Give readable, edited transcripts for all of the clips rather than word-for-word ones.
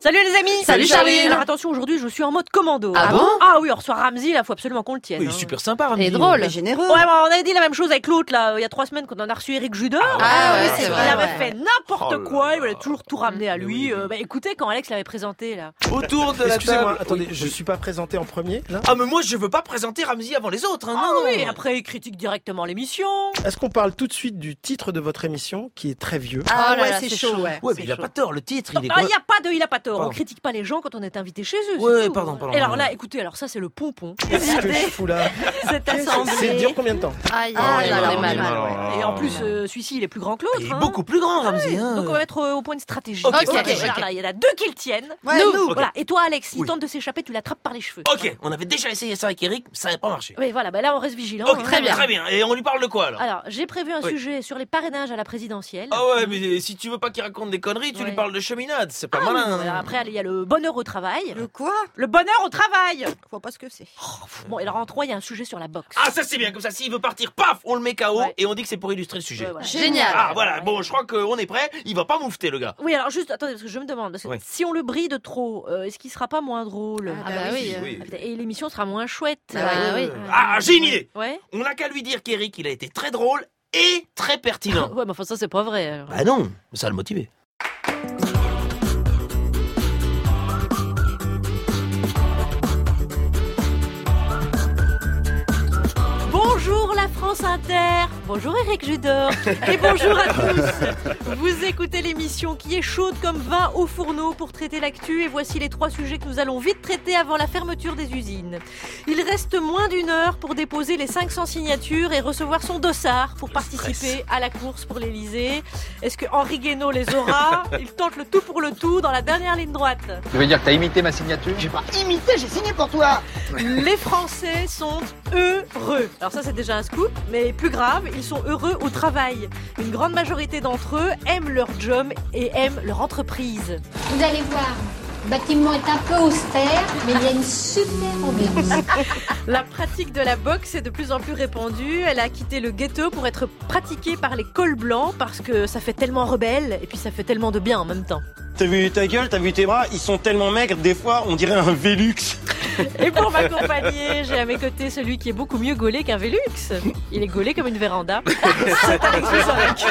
Salut les amis. Salut Charline. Alors attention, aujourd'hui je suis en mode commando. Ah bon? Ah oui, on reçoit Ramzy, là, faut absolument qu'on le tienne. Oui, super sympa, Ramzy. Et drôle. Mais généreux. Ouais, bon, on avait dit la même chose avec l'autre, là, il y a 3 semaines qu'on en a reçu Éric Judor. Ah ouais, c'est Il vrai. avait fait n'importe Oh là quoi, là. il voulait toujours tout ramener à lui. oui. Écoutez, quand Alex l'avait présenté, là. Autour de la Excusez-moi, table. attendez, Oui. je suis pas présenté en premier, là? Ah, mais moi, je veux pas présenter Ramzy avant les autres, hein. Ah non, oui, non. après il critique directement l'émission. Est-ce qu'on parle tout de suite du titre de votre émission, qui est très vieux? Ah Oh là ouais, là, c'est c'est chaud, chaud. ouais. Ouais, C'est mais il a chaud. pas tort, le titre, il est Ah, il a pas tort. Pardon. On critique pas les gens quand on est invité chez eux. Ouais, c'est tout. pardon. Et alors là, écoutez, alors ça c'est le pompon. Qu'est-ce que je fous là? Cette C'est assemblée. dure combien de temps? Aïe, Ah, aïe, là, on là, est on mal. est mal. Et en plus, celui-ci, il est plus grand que Il l'autre. est hein. beaucoup plus grand, Ramzy, hein. Donc on va mettre au point de stratégie. Ok, stratégie. Alors là, il y en a 2 qui le tiennent. Ouais, Nous, nous. voilà. Et toi, Alex, s'il Oui. tente de s'échapper, tu l'attrapes par les cheveux. Ok, on avait déjà essayé ça avec Eric, ça n'avait pas marché. Oui, voilà. Là, on reste vigilant. Ok, hein. très bien. Très bien. Et on lui parle de quoi, alors? Alors, j'ai prévu un Oui. sujet sur les parrainages à la présidentielle. Ah ouais, mais si tu veux pas qu'il raconte des conneries, tu Ouais. lui parles de cheminade, c'est pas Ah oui, malin. alors après, il y a le bonheur au travail. Le quoi? Le bonheur au travail. Je vois pas ce que c'est. Bon, et alors en 3, il y a un sujet sur la boxe. Ah, ça c'est bien, comme ça, s'il veut partir, paf, on le met KO Ouais. et on dit que c'est pour illustrer le sujet. Ouais, voilà. Génial. Ah, voilà, bon, je crois qu'on est prêt, il va pas moufter, le gars. Oui, alors juste, attendez, parce que je me demande, parce que Ouais. si on le bride trop, est-ce qu'il sera pas moins drôle? Ah bah oui. oui. Et l'émission sera moins chouette. Bah oui. Ah, j'ai une idée. Ouais. On n'a qu'à lui dire qu'Eric, il a été très drôle et très pertinent. Ouais, mais enfin ça c'est pas vrai. alors. Bah non, ça va le motiver. Bonjour la France Inter. Bonjour Éric Judor. Et bonjour à tous. Vous écoutez l'émission qui est chaude comme vin au fourneau pour traiter l'actu. Et voici les 3 sujets que nous allons vite traiter avant la fermeture des usines. Il reste moins d'1 heure pour déposer les 500 signatures et recevoir son dossard pour participer à la course pour l'Elysée. Est-ce que Henri Guénaud les aura? Il tente le tout pour le tout dans la dernière ligne droite. Tu veux dire que t'as imité ma signature? J'ai pas imité, j'ai signé pour toi. Les Français sont heureux. Alors ça c'est déjà un scoop, mais plus grave, ils sont heureux au travail. Une grande majorité d'entre eux aiment leur job et aiment leur entreprise. Vous allez voir, le bâtiment est un peu austère, mais il y a une super ambiance. La pratique de la boxe est de plus en plus répandue. Elle a quitté le ghetto pour être pratiquée par les cols blancs parce que ça fait tellement rebelle et puis ça fait tellement de bien en même temps. T'as vu ta gueule, t'as vu tes bras, ils sont tellement maigres, des fois on dirait un Vélux. Et pour m'accompagner, j'ai à mes côtés celui qui est beaucoup mieux gaulé qu'un Vélux. Il est gaulé comme une véranda. C'est Alex Vizorek.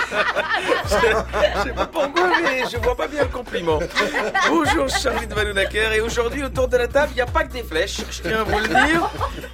Je sais pas pourquoi, mais je vois pas bien le compliment. Bonjour, Charline Vanhoenacker, et aujourd'hui, autour de la table, il n'y a pas que des flèches, je tiens à vous le dire.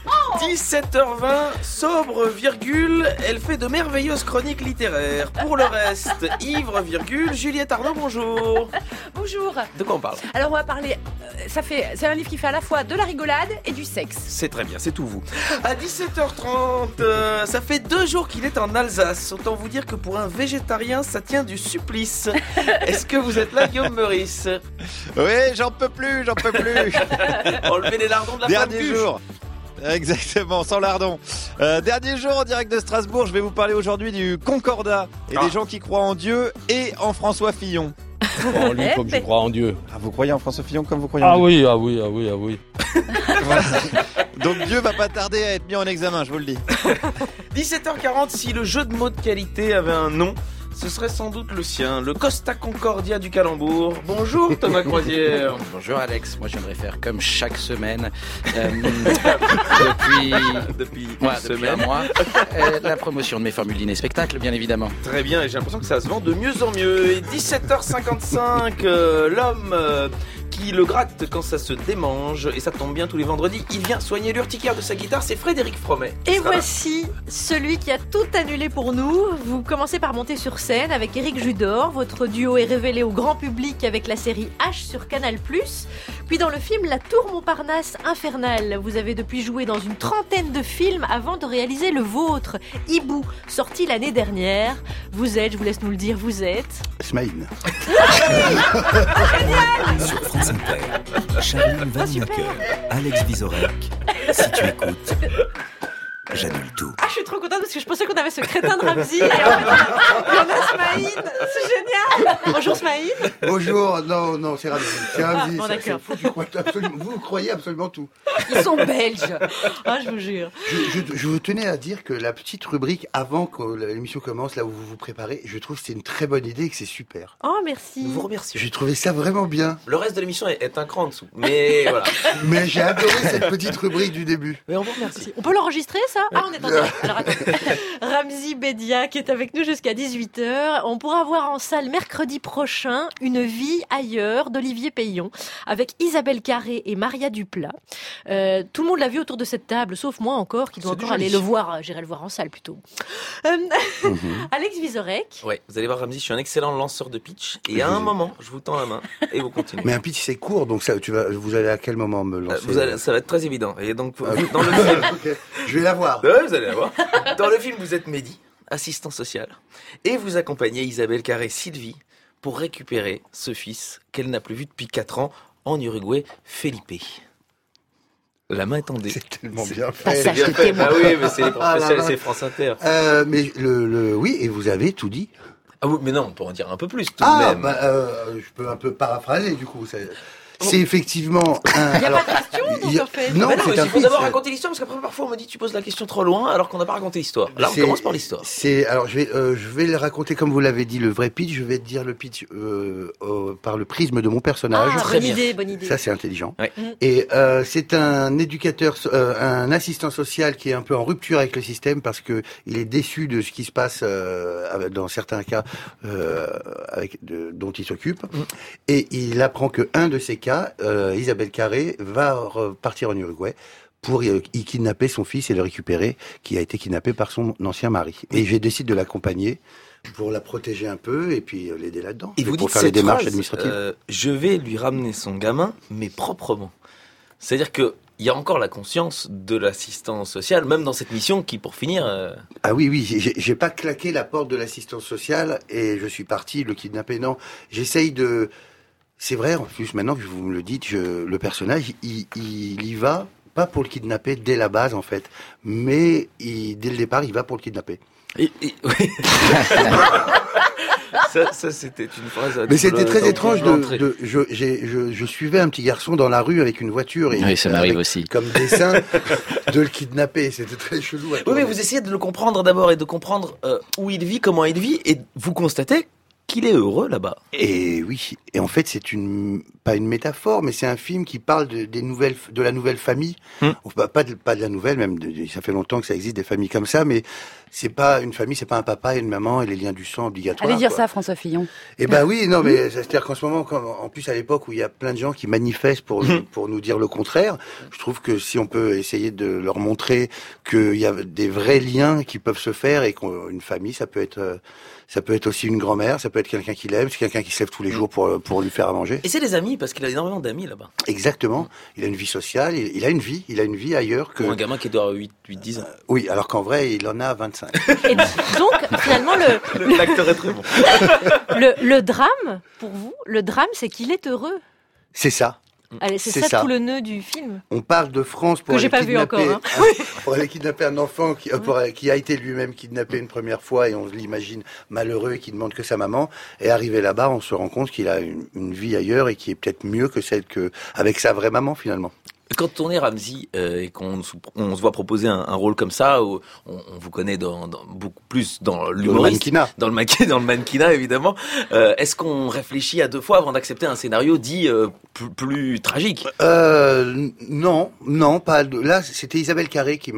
17h20, sobre, virgule, elle fait de merveilleuses chroniques littéraires. Pour le reste, ivre, virgule, Juliette Arnaud, bonjour. Bonjour. De quoi on parle? Alors on va parler. C'est un livre qui fait à la fois de la rigolade et du sexe. C'est très bien, c'est tout vous. À 17h30, ça fait 2 jours qu'il est en Alsace. Autant vous dire que pour un végétarien, ça tient du supplice. Est-ce que vous êtes là, Guillaume Meurice? Oui, j'en peux plus. Enlevez les lardons de la flamme Dernier cuche. jour. Exactement, sans lardon. Dernier jour en direct de Strasbourg, je vais vous parler aujourd'hui du Concordat et des gens qui croient en Dieu et en François Fillon. En lui comme je crois en Dieu. Ah, vous croyez en François Fillon comme vous croyez en Dieu? Ah oui. Voilà. Donc Dieu va pas tarder à être mis en examen, je vous le dis. 17h40, si le jeu de mots de qualité avait un nom, ce serait sans doute le sien, le Costa Concordia du calembour. Bonjour Thomas Croisière. Bonjour Alex, moi j'aimerais faire comme chaque semaine depuis un mois la promotion de mes formules dîner spectacle bien évidemment. Très bien, et j'ai l'impression que ça se vend de mieux en mieux. Et 17h55, l'homme qui le gratte quand ça se démange, et ça tombe bien tous les vendredis, il vient soigner l'urticaire de sa guitare, c'est Frédéric Fromet. Et voici celui qui a tout annulé pour nous. Vous commencez par monter sur scène avec Éric Judor. Votre duo est révélé au grand public avec la série H sur Canal+. Puis dans le film La Tour Montparnasse Infernale. Vous avez depuis joué dans une 30aine de films avant de réaliser le vôtre, Hibou, sorti l'année dernière. Vous êtes, je vous laisse nous le dire, vous êtes... Smaïn. Sur France Inter, Charline Vanhoenacker, Alex Vizorek. Si tu écoutes, j'annule tout. Ah, je suis trop contente parce que je pensais qu'on avait ce crétin de Ramzy. Et en fait, il y en a Smaïn, c'est génial. Bonjour Smaïn. Bonjour, non, c'est Ramzi. C'est Ramzi. Bon, d'accord. Vous croyez absolument tout. Ils sont belges. Ah, je vous jure. Je vous tenais à dire que la petite rubrique avant que l'émission commence, là où vous vous préparez, je trouve que c'est une très bonne idée et que c'est super. Oh, merci. Nous vous remercions. J'ai trouvé ça vraiment bien. Le reste de l'émission est un cran en dessous. Mais voilà. Mais j'ai adoré cette petite rubrique du début. Mais on vous remercie. On peut l'enregistrer, ça? Ah, on est en direct. Alors, attends. Ramzi Bedia, qui est avec nous jusqu'à 18h. On pourra voir en salle mercredi prochain Une vie ailleurs d'Olivier Payon avec Isabelle Carré et Maria Duplat. Tout le monde l'a vu autour de cette table, sauf moi encore, qui dois encore aller le voir. J'irai le voir en salle plutôt. Alex Vizorek. Ouais, vous allez voir Ramzi, je suis un excellent lanceur de pitch. Et à un moment, je vous tends la main et vous continuez. Mais un pitch c'est court, donc ça, vous allez à quel moment me lancer ça va être très évident. Et donc, dans le film, okay. Je vais la voir. Ouais, vous allez la voir. Dans le film, vous êtes Mehdi, assistant social, et vous accompagnez Isabelle Carré Sylvie pour récupérer ce fils qu'elle n'a plus vu depuis 4 ans en Uruguay, Felipe. La main est tendue. C'est tellement bien fait. C'est bien fait. Ah oui, mais c'est les professionnels, c'est France Inter. Mais oui, et vous avez tout dit. Ah oui, mais non, on peut en dire un peu plus tout de même. Je peux un peu paraphraser du coup. C'est effectivement un... Il n'y a pas de question, donc, en fait. Non, il faut d'abord raconter l'histoire, parce qu'après, parfois, on me dit, tu poses la question trop loin, alors qu'on n'a pas raconté l'histoire. Là, on commence par l'histoire. Alors, je vais le raconter comme vous l'avez dit, le vrai pitch. Je vais te dire le pitch par le prisme de mon personnage. Ah, bonne idée. Ça, c'est intelligent. Ouais. Et c'est un éducateur, un assistant social qui est un peu en rupture avec le système parce que il est déçu de ce qui se passe dans certains cas dont il s'occupe. Et il apprend que un de ces cas, Isabelle Carré va repartir en Uruguay pour y kidnapper son fils et le récupérer, qui a été kidnappé par son ancien mari. Et je décide de l'accompagner pour la protéger un peu et puis l'aider là-dedans. Et vous pour dites faire les cette démarches phrase, administratives. Je vais lui ramener son gamin, mais proprement. C'est-à-dire que il y a encore la conscience de l'assistant social, même dans cette mission qui, pour finir... Ah oui, j'ai pas claqué la porte de l'assistance sociale et je suis parti le kidnapper. Non, j'essaye de... C'est vrai, en plus, maintenant que vous me le dites, le personnage, il y va, pas pour le kidnapper dès la base, en fait, mais dès le départ, il va pour le kidnapper. Oui. ça, c'était une phrase... Mais c'était très étrange je suivais un petit garçon dans la rue avec une voiture. Et oui, ça m'arrive aussi. Comme dessin, de le kidnapper. C'était très chelou. Oui, mais vous essayez de le comprendre d'abord et de comprendre où il vit, comment il vit, et vous constatez qu'il est heureux là-bas. Et oui, et en fait c'est pas une métaphore, mais c'est un film qui parle de la nouvelle famille. Pas de la nouvelle, même ça fait longtemps que ça existe des familles comme ça, mais c'est pas une famille, c'est pas un papa et une maman et les liens du sang obligatoires. Allez dire ça, François Fillon. Eh ben oui, non, mais c'est-à-dire qu'en ce moment, en plus à l'époque où il y a plein de gens qui manifestent pour nous dire le contraire, je trouve que si on peut essayer de leur montrer qu'il y a des vrais liens qui peuvent se faire et qu'une famille, ça peut être aussi une grand-mère, ça peut être quelqu'un qui l'aime, c'est quelqu'un qui se lève tous les jours pour lui faire à manger. Et c'est des amis, parce qu'il a énormément d'amis là-bas. Exactement. Il a une vie sociale, il a une vie ailleurs que... Pour un gamin qui doit avoir 8-10 ans. Oui, alors qu'en vrai, il en a 25. Et donc, finalement, l'acteur est très bon. le drame, pour vous, c'est qu'il est heureux. C'est ça. Allez, c'est ça tout le nœud du film. On parle de France pour aller kidnapper un enfant qui a été lui-même kidnappé une première fois et on l'imagine malheureux et qui demande que sa maman. Et arrivé là-bas, on se rend compte qu'il a une vie ailleurs et qui est peut-être mieux que celle avec sa vraie maman finalement. Quand on est Ramzi et qu'on se voit proposer un rôle comme ça, où on vous connaît beaucoup plus dans l'humoriste, dans le mannequinat évidemment, est-ce qu'on réfléchit à 2 fois avant d'accepter un scénario dit plus tragique? Non, pas. Là, c'était Isabelle Carré qui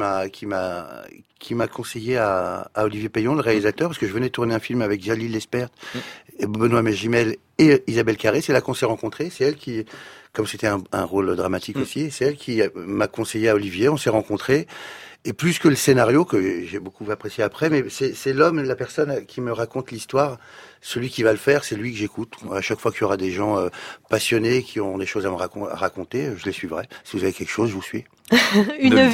m'a conseillé à Olivier Payon, le réalisateur, parce que je venais tourner un film avec Jalil Lespert, Benoît Magimel et Isabelle Carré. C'est là qu'on s'est rencontrés. C'est elle qui, comme c'était un rôle dramatique aussi, c'est elle qui m'a conseillé à Olivier. On s'est rencontrés. Et plus que le scénario, que j'ai beaucoup apprécié après, mais c'est l'homme, la personne qui me raconte l'histoire. Celui qui va le faire, c'est lui que j'écoute. À chaque fois qu'il y aura des gens passionnés qui ont des choses à me raconter, je les suivrai. Si vous avez quelque chose, je vous suis. Une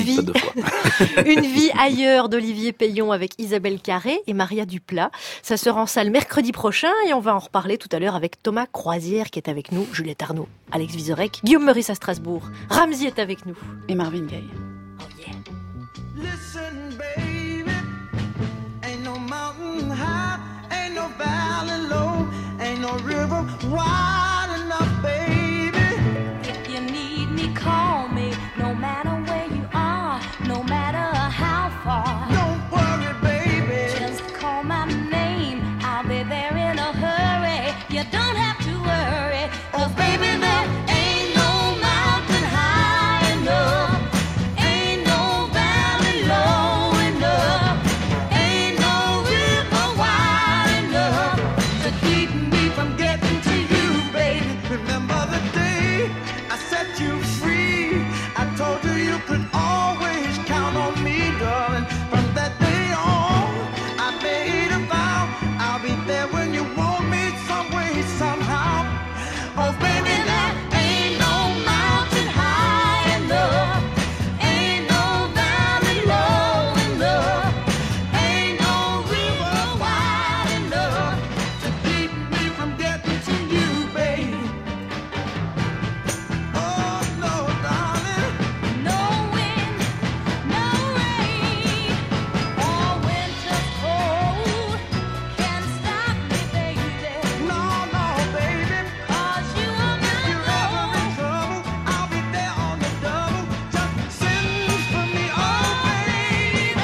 vie ailleurs d'Olivier Payon avec Isabelle Carré et Maria Duplat. Ça sera en salle mercredi prochain et on va en reparler tout à l'heure avec Thomas Croisière qui est avec nous, Juliette Arnaud, Alex Vizorek, Guillaume Meurice à Strasbourg, Ramzi est avec nous. Et Marvin Gaye. Oh yeah. Listen, baby, ain't no mountain high, ain't no valley low, ain't no river wide enough, baby. If you need me, call me, no matter where you are, no matter how far. Don't worry, baby. Just call my name, I'll be there in a hurry. You don't have to worry, 'cause baby, there ain't no mountain high enough, ain't no valley low enough, ain't no river wide enough to keep me from getting to you, baby. Remember the day I set you free. I told you you could always count on me, darling. From that day on, I made a vow I'll be there when you want me, some way, somehow. Oh, baby, there ain't no mountain high enough, ain't no valley low enough, ain't no river wide enough to keep me from getting to you, baby. Oh, no, darling. No wind, no rain, or winter's cold can stop me, baby. No, no, baby. 'Cause you are my You're ever in trouble, I'll be there on the double. Just send for me, oh, baby.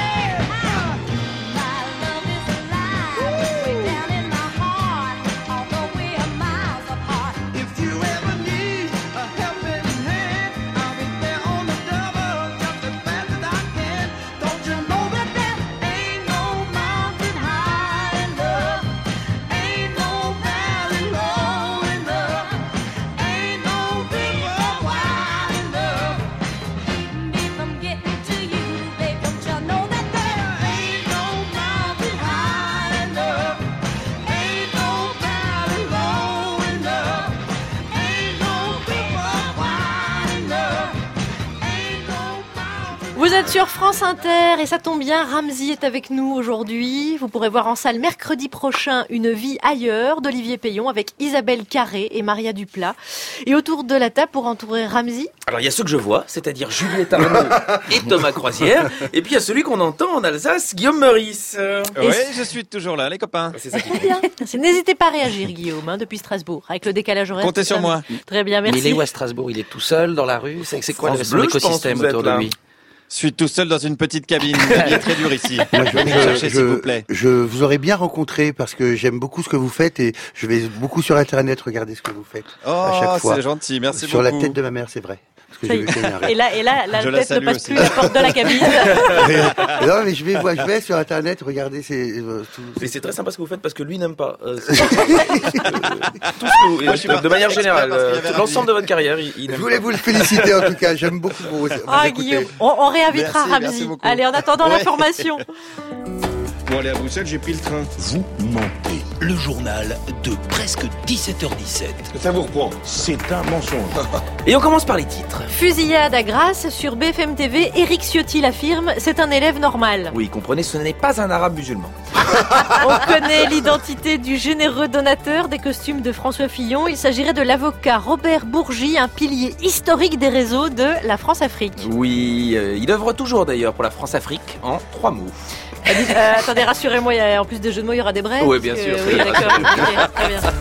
My love is alive, way down in my heart, although we are miles apart. If you ever need a helping hand, I'll be there on the double, just as fast as I can. Don't you know that there ain't no mountain high enough, ain't no valley low enough, ain't no river wide enough Keep me from getting to you, babe. Don't you know that there ain't no mountain high enough, ain't no valley low enough, ain't no river wide enough, ain't no mountain. Vous êtes sur France Inter et ça tombe bien, Ramzy est avec nous aujourd'hui. Vous pourrez voir en salle mercredi prochain Une vie ailleurs d'Olivier Payon avec Isabelle Carré et Maria Duplat. Et autour de la table pour entourer Ramzy, Alors il y a ceux que je vois, c'est-à-dire Juliette Arnaud et Thomas Croisière, et puis il y a celui qu'on entend en Alsace, Guillaume Meurice. Oui, je suis toujours là, les copains. C'est ça qui très bien. N'hésitez pas à réagir, Guillaume, depuis Strasbourg, avec le décalage horaire. Comptez tout ça. sur moi. Très bien, Mais merci. il est où à Strasbourg? Il est tout seul dans la rue? C'est quoi France son Bleu, je écosystème pense, vous autour êtes de là. lui? Je suis tout seul dans une petite cabine. Il est très dur ici. Venez me chercher, s'il vous plaît. Je vous aurais bien rencontré parce que j'aime beaucoup ce que vous faites et je vais beaucoup sur Internet regarder ce que vous faites à chaque Oh, fois. c'est gentil, merci Sur beaucoup. la tête de ma mère, c'est vrai. Parce que Ça j'ai y vu qu'il y a un rêve. Et là, la Je la tête ne salue passe aussi. plus la porte de la cabine. Non, mais je vais sur Internet regarder tout. Et c'est très sympa ce que vous faites parce que lui n'aime pas. Tout ce que vous, Moi, je suis de parti manière exprès générale, parce qu'il y avait l'ensemble de votre carrière, il Je n'aime voulais pas. vous le féliciter en tout cas. J'aime beaucoup vous Ah, écouter. Guillaume, on réinvitera Merci, merci Ramzy. beaucoup. Allez, en attendant Ouais. l'information. Pour aller à Bruxelles, j'ai pris le train. Vous mentez. Le journal de presque 17h17. Ça vous reprend. C'est un mensonge. Et on commence par les titres. Fusillade à Grasse sur BFM TV. Éric Ciotti l'affirme, c'est un élève normal. Oui, comprenez, ce n'est pas un arabe musulman. On connaît l'identité du généreux donateur des costumes de François Fillon. Il s'agirait de l'avocat Robert Bourgi, un pilier historique des réseaux de la France-Afrique. Oui, il œuvre toujours d'ailleurs pour la France-Afrique en 3 mots. Attendez, rassurez-moi, en plus des jeux de mots, il y aura des brèves. Oui, bien sûr. Oui, d'accord. Ok, très bien.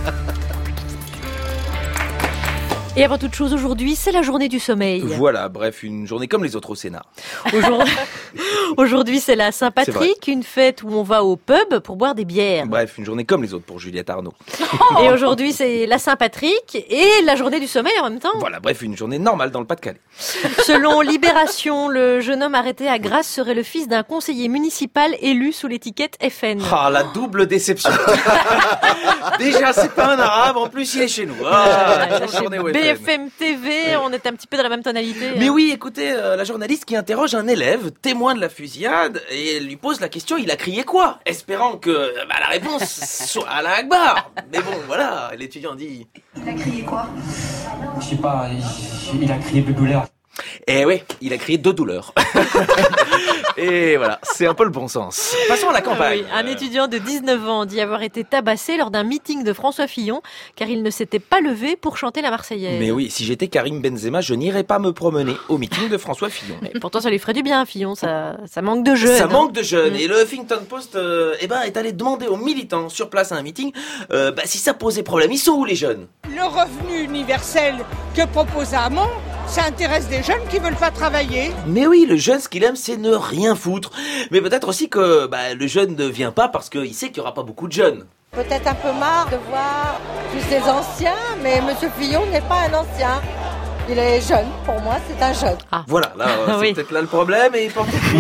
Et avant toute chose, aujourd'hui, c'est la journée du sommeil. Voilà, bref, une journée comme les autres au Sénat. Aujourd'hui, c'est la C'est Saint-Patrick, une fête où on va au pub pour boire des bières. Bref, une journée comme les autres pour Juliette Arnaud. Et aujourd'hui, c'est la Saint-Patrick et la journée du sommeil en même temps. Voilà, bref, une journée normale dans le Pas-de-Calais. Selon Libération, le jeune homme arrêté à Grasse serait le fils d'un conseiller municipal élu sous l'étiquette FN. Ah, la double déception. Déjà, c'est pas un arabe, en plus, il est chez nous. Ah, Chez journée au FN. BFM TV, on est un petit peu dans la même tonalité. Mais oui, écoutez, la journaliste qui interroge un élève, témoin de la fusillade, et elle lui pose la question, il a crié quoi? Espérant que la réponse soit à la Akbar. Mais bon, voilà, l'étudiant dit... Il a crié quoi? Je sais pas, il a crié de douleur. Eh oui, il a crié de douleur. Et voilà, c'est un peu le bon sens. Passons à la campagne. Oui, un étudiant de 19 ans dit avoir été tabassé lors d'un meeting de François Fillon car il ne s'était pas levé pour chanter la Marseillaise. Mais oui, si j'étais Karim Benzema, je n'irais pas me promener au meeting de François Fillon. Mais pourtant, ça lui ferait du bien, Fillon. Ça manque de jeunes. Ça manque de jeunes. Et le Huffington Post est allé demander aux militants sur place à un meeting si ça posait problème. Ils sont où les jeunes? Le revenu universel que propose Hamon, ça intéresse des jeunes qui veulent pas travailler. Mais oui, le jeune, ce qu'il aime, c'est ne rien foutre. Mais peut-être aussi que le jeune ne vient pas parce qu'il sait qu'il n'y aura pas beaucoup de jeunes. Peut-être un peu marre de voir tous ces anciens, mais Monsieur Fillon n'est pas un ancien. Il est jeune, pour moi c'est un jeune. Ah. Voilà, là, c'est Oui. peut-être là le problème. Et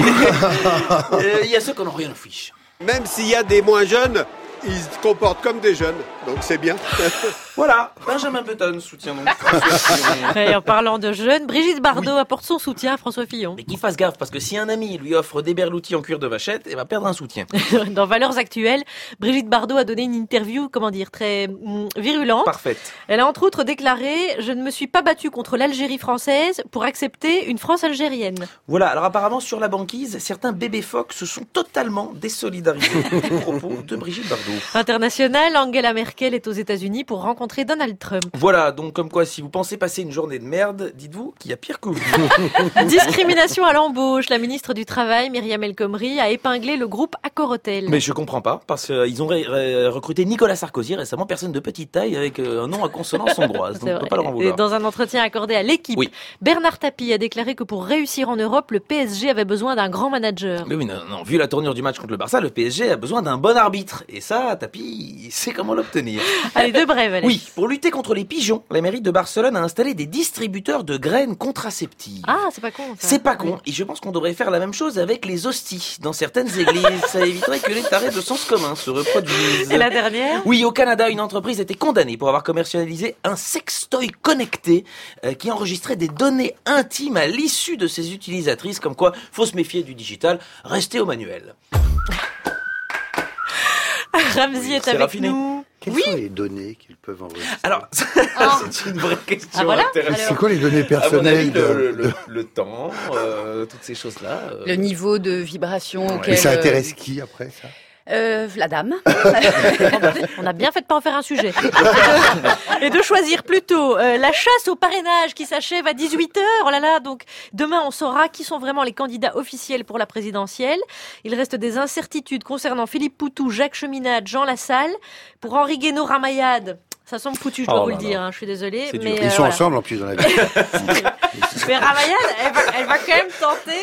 il y a ceux qui n'ont rien à fiche. Même s'il y a des moins jeunes, ils se comportent comme des jeunes, donc c'est bien. Voilà, Benjamin Button soutient donc François Fillon. Et en parlant de jeunes, Brigitte Bardot apporte son soutien à François Fillon. Mais qu'il fasse gaffe, parce que si un ami lui offre des berloutis en cuir de vachette, il va perdre un soutien. Dans Valeurs Actuelles, Brigitte Bardot a donné une interview, très virulente. Parfaite. Elle a entre autres déclaré « Je ne me suis pas battue contre l'Algérie française pour accepter une France algérienne. » Voilà, alors apparemment sur la banquise, certains bébés phoques se sont totalement désolidarisés des propos de Brigitte Bardot. International, Angela Merkel est aux États-Unis pour rencontrer Donald Trump. Voilà, donc comme quoi, si vous pensez passer une journée de merde, dites-vous qu'il y a pire que vous. Discrimination à l'embauche. La ministre du Travail, Myriam El Khomri, a épinglé le groupe Accor Hotel. Mais je comprends pas, parce qu'ils ont recruté Nicolas Sarkozy récemment, personne de petite taille avec un nom à consonance hongroise, donc on peut pas leur en vouloir. Et dans un entretien accordé à l'équipe, Oui. Bernard Tapie a déclaré que pour réussir en Europe, le PSG avait besoin d'un grand manager. Mais oui, non, vu la tournure du match contre le Barça, le PSG a besoin d'un bon arbitre. Et ça, Tapi, il sait comment l'obtenir. Allez, deux brèves, Alex. Oui, pour lutter contre les pigeons, la mairie de Barcelone a installé des distributeurs de graines contraceptives. Ah, c'est pas con, ça. C'est pas con, et je pense qu'on devrait faire la même chose avec les hosties. Dans certaines églises, ça éviterait que les tarés de sens commun se reproduisent. Et la dernière ? Oui, au Canada, une entreprise a été condamnée pour avoir commercialisé un sextoy connecté qui enregistrait des données intimes à l'issue de ses utilisatrices, comme quoi, faut se méfier du digital, restez au manuel. Ramzy est avec raffiné. nous. Quelles Oui. sont les données qu'ils peuvent enregistrer? Alors, c'est une vraie question Ah, voilà. intéressante. C'est quoi les données personnelles À mon avis, le temps, toutes ces choses-là. Le niveau de vibration Mais auquel... ça intéresse qui après ça? La dame. On a bien fait de pas en faire un sujet. Et de choisir plutôt la chasse au parrainage qui s'achève à 18h. Oh là là, donc demain on saura qui sont vraiment les candidats officiels pour la présidentielle. Il reste des incertitudes concernant Philippe Poutou, Jacques Cheminade, Jean Lassalle. Pour Henri Guénaud-Ramayade, ça semble foutu, je dois vous le dire, je suis désolée. C'est Mais dur. Ils sont voilà. ensemble en plus dans la vie. Mais Ramayade, elle va quand même tenter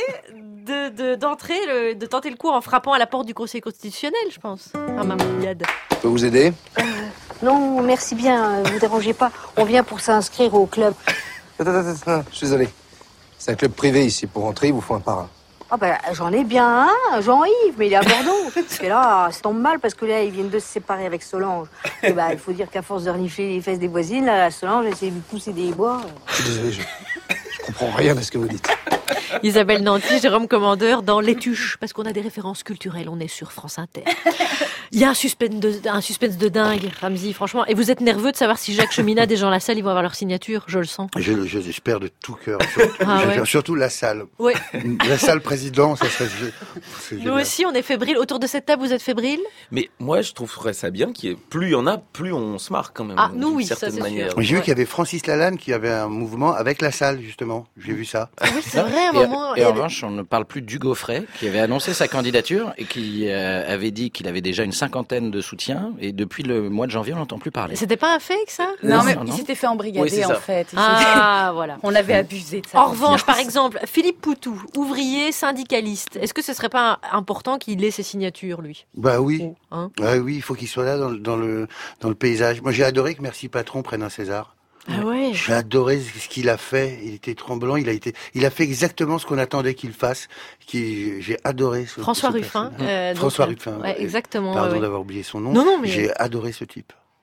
de tenter le coup en frappant à la porte du Conseil constitutionnel, je pense. Ramayade. Je peux vous aider? Non, merci bien, vous dérangez pas. On vient pour s'inscrire au club. Attends, je suis désolé. C'est un club privé ici. Pour rentrer, il vous faut un parrain. Ah ben, j'en ai bien un, Jean-Yves, mais il est à Bordeaux. Et là, ça tombe mal parce que là, ils viennent de se séparer avec Solange. Et bah, il faut dire qu'à force de renifler les fesses des voisines, là, Solange essaie de lui pousser des bois. Je suis désolé, je comprends rien de ce que vous dites. Isabelle Nanty, Jérôme Commandeur dans Les Tuches, parce qu'on a des références culturelles, on est sur France Inter. Il y a un suspense de dingue, Ramzy, franchement. Et vous êtes nerveux de savoir si Jacques Cheminade et Jean Lassalle, ils vont avoir leur signature, je le sens. J'espère de tout cœur. Surtout Lassalle. Ouais. Lassalle président, ça serait... Nous génial. Aussi, on est fébrile. Autour de cette table, vous êtes fébrile? Mais moi, je trouverais ça bien qu'il y ait plus il y en a, plus on se marre quand même. Ah, nous, oui, ça c'est sûr. J'ai vu qu'il y avait Francis Lalanne qui avait un mouvement avec Lassalle, justement. J'ai vu ça. Oui, c'est vrai, un moment. Et en revanche, on ne parle plus d'Hugo Frey, qui avait annoncé sa candidature et qui avait dit qu'il avait déjà une 50aine de soutiens. Et depuis le mois de janvier, on n'entend plus parler. C'était pas un fake, ça? Non, mais il s'était fait embrigader, en fait. Ah, voilà. On avait abusé de ça. En revanche, par exemple, Philippe Poutou, ouvrier, syndicaliste. Est-ce que ce serait pas important qu'il ait ses signatures, lui? Bah oui. Hein? Oui, il faut qu'il soit là dans le paysage. Moi, j'ai adoré que Merci Patron prenne un César. Ah ouais. J'ai adoré ce qu'il a fait. Il était tremblant. Il a fait exactement ce qu'on attendait qu'il fasse. J'ai adoré ce François Ruffin. François Ruffin. Ouais, exactement. Pardon d'avoir oublié son nom. Non, mais... J'ai adoré ce type.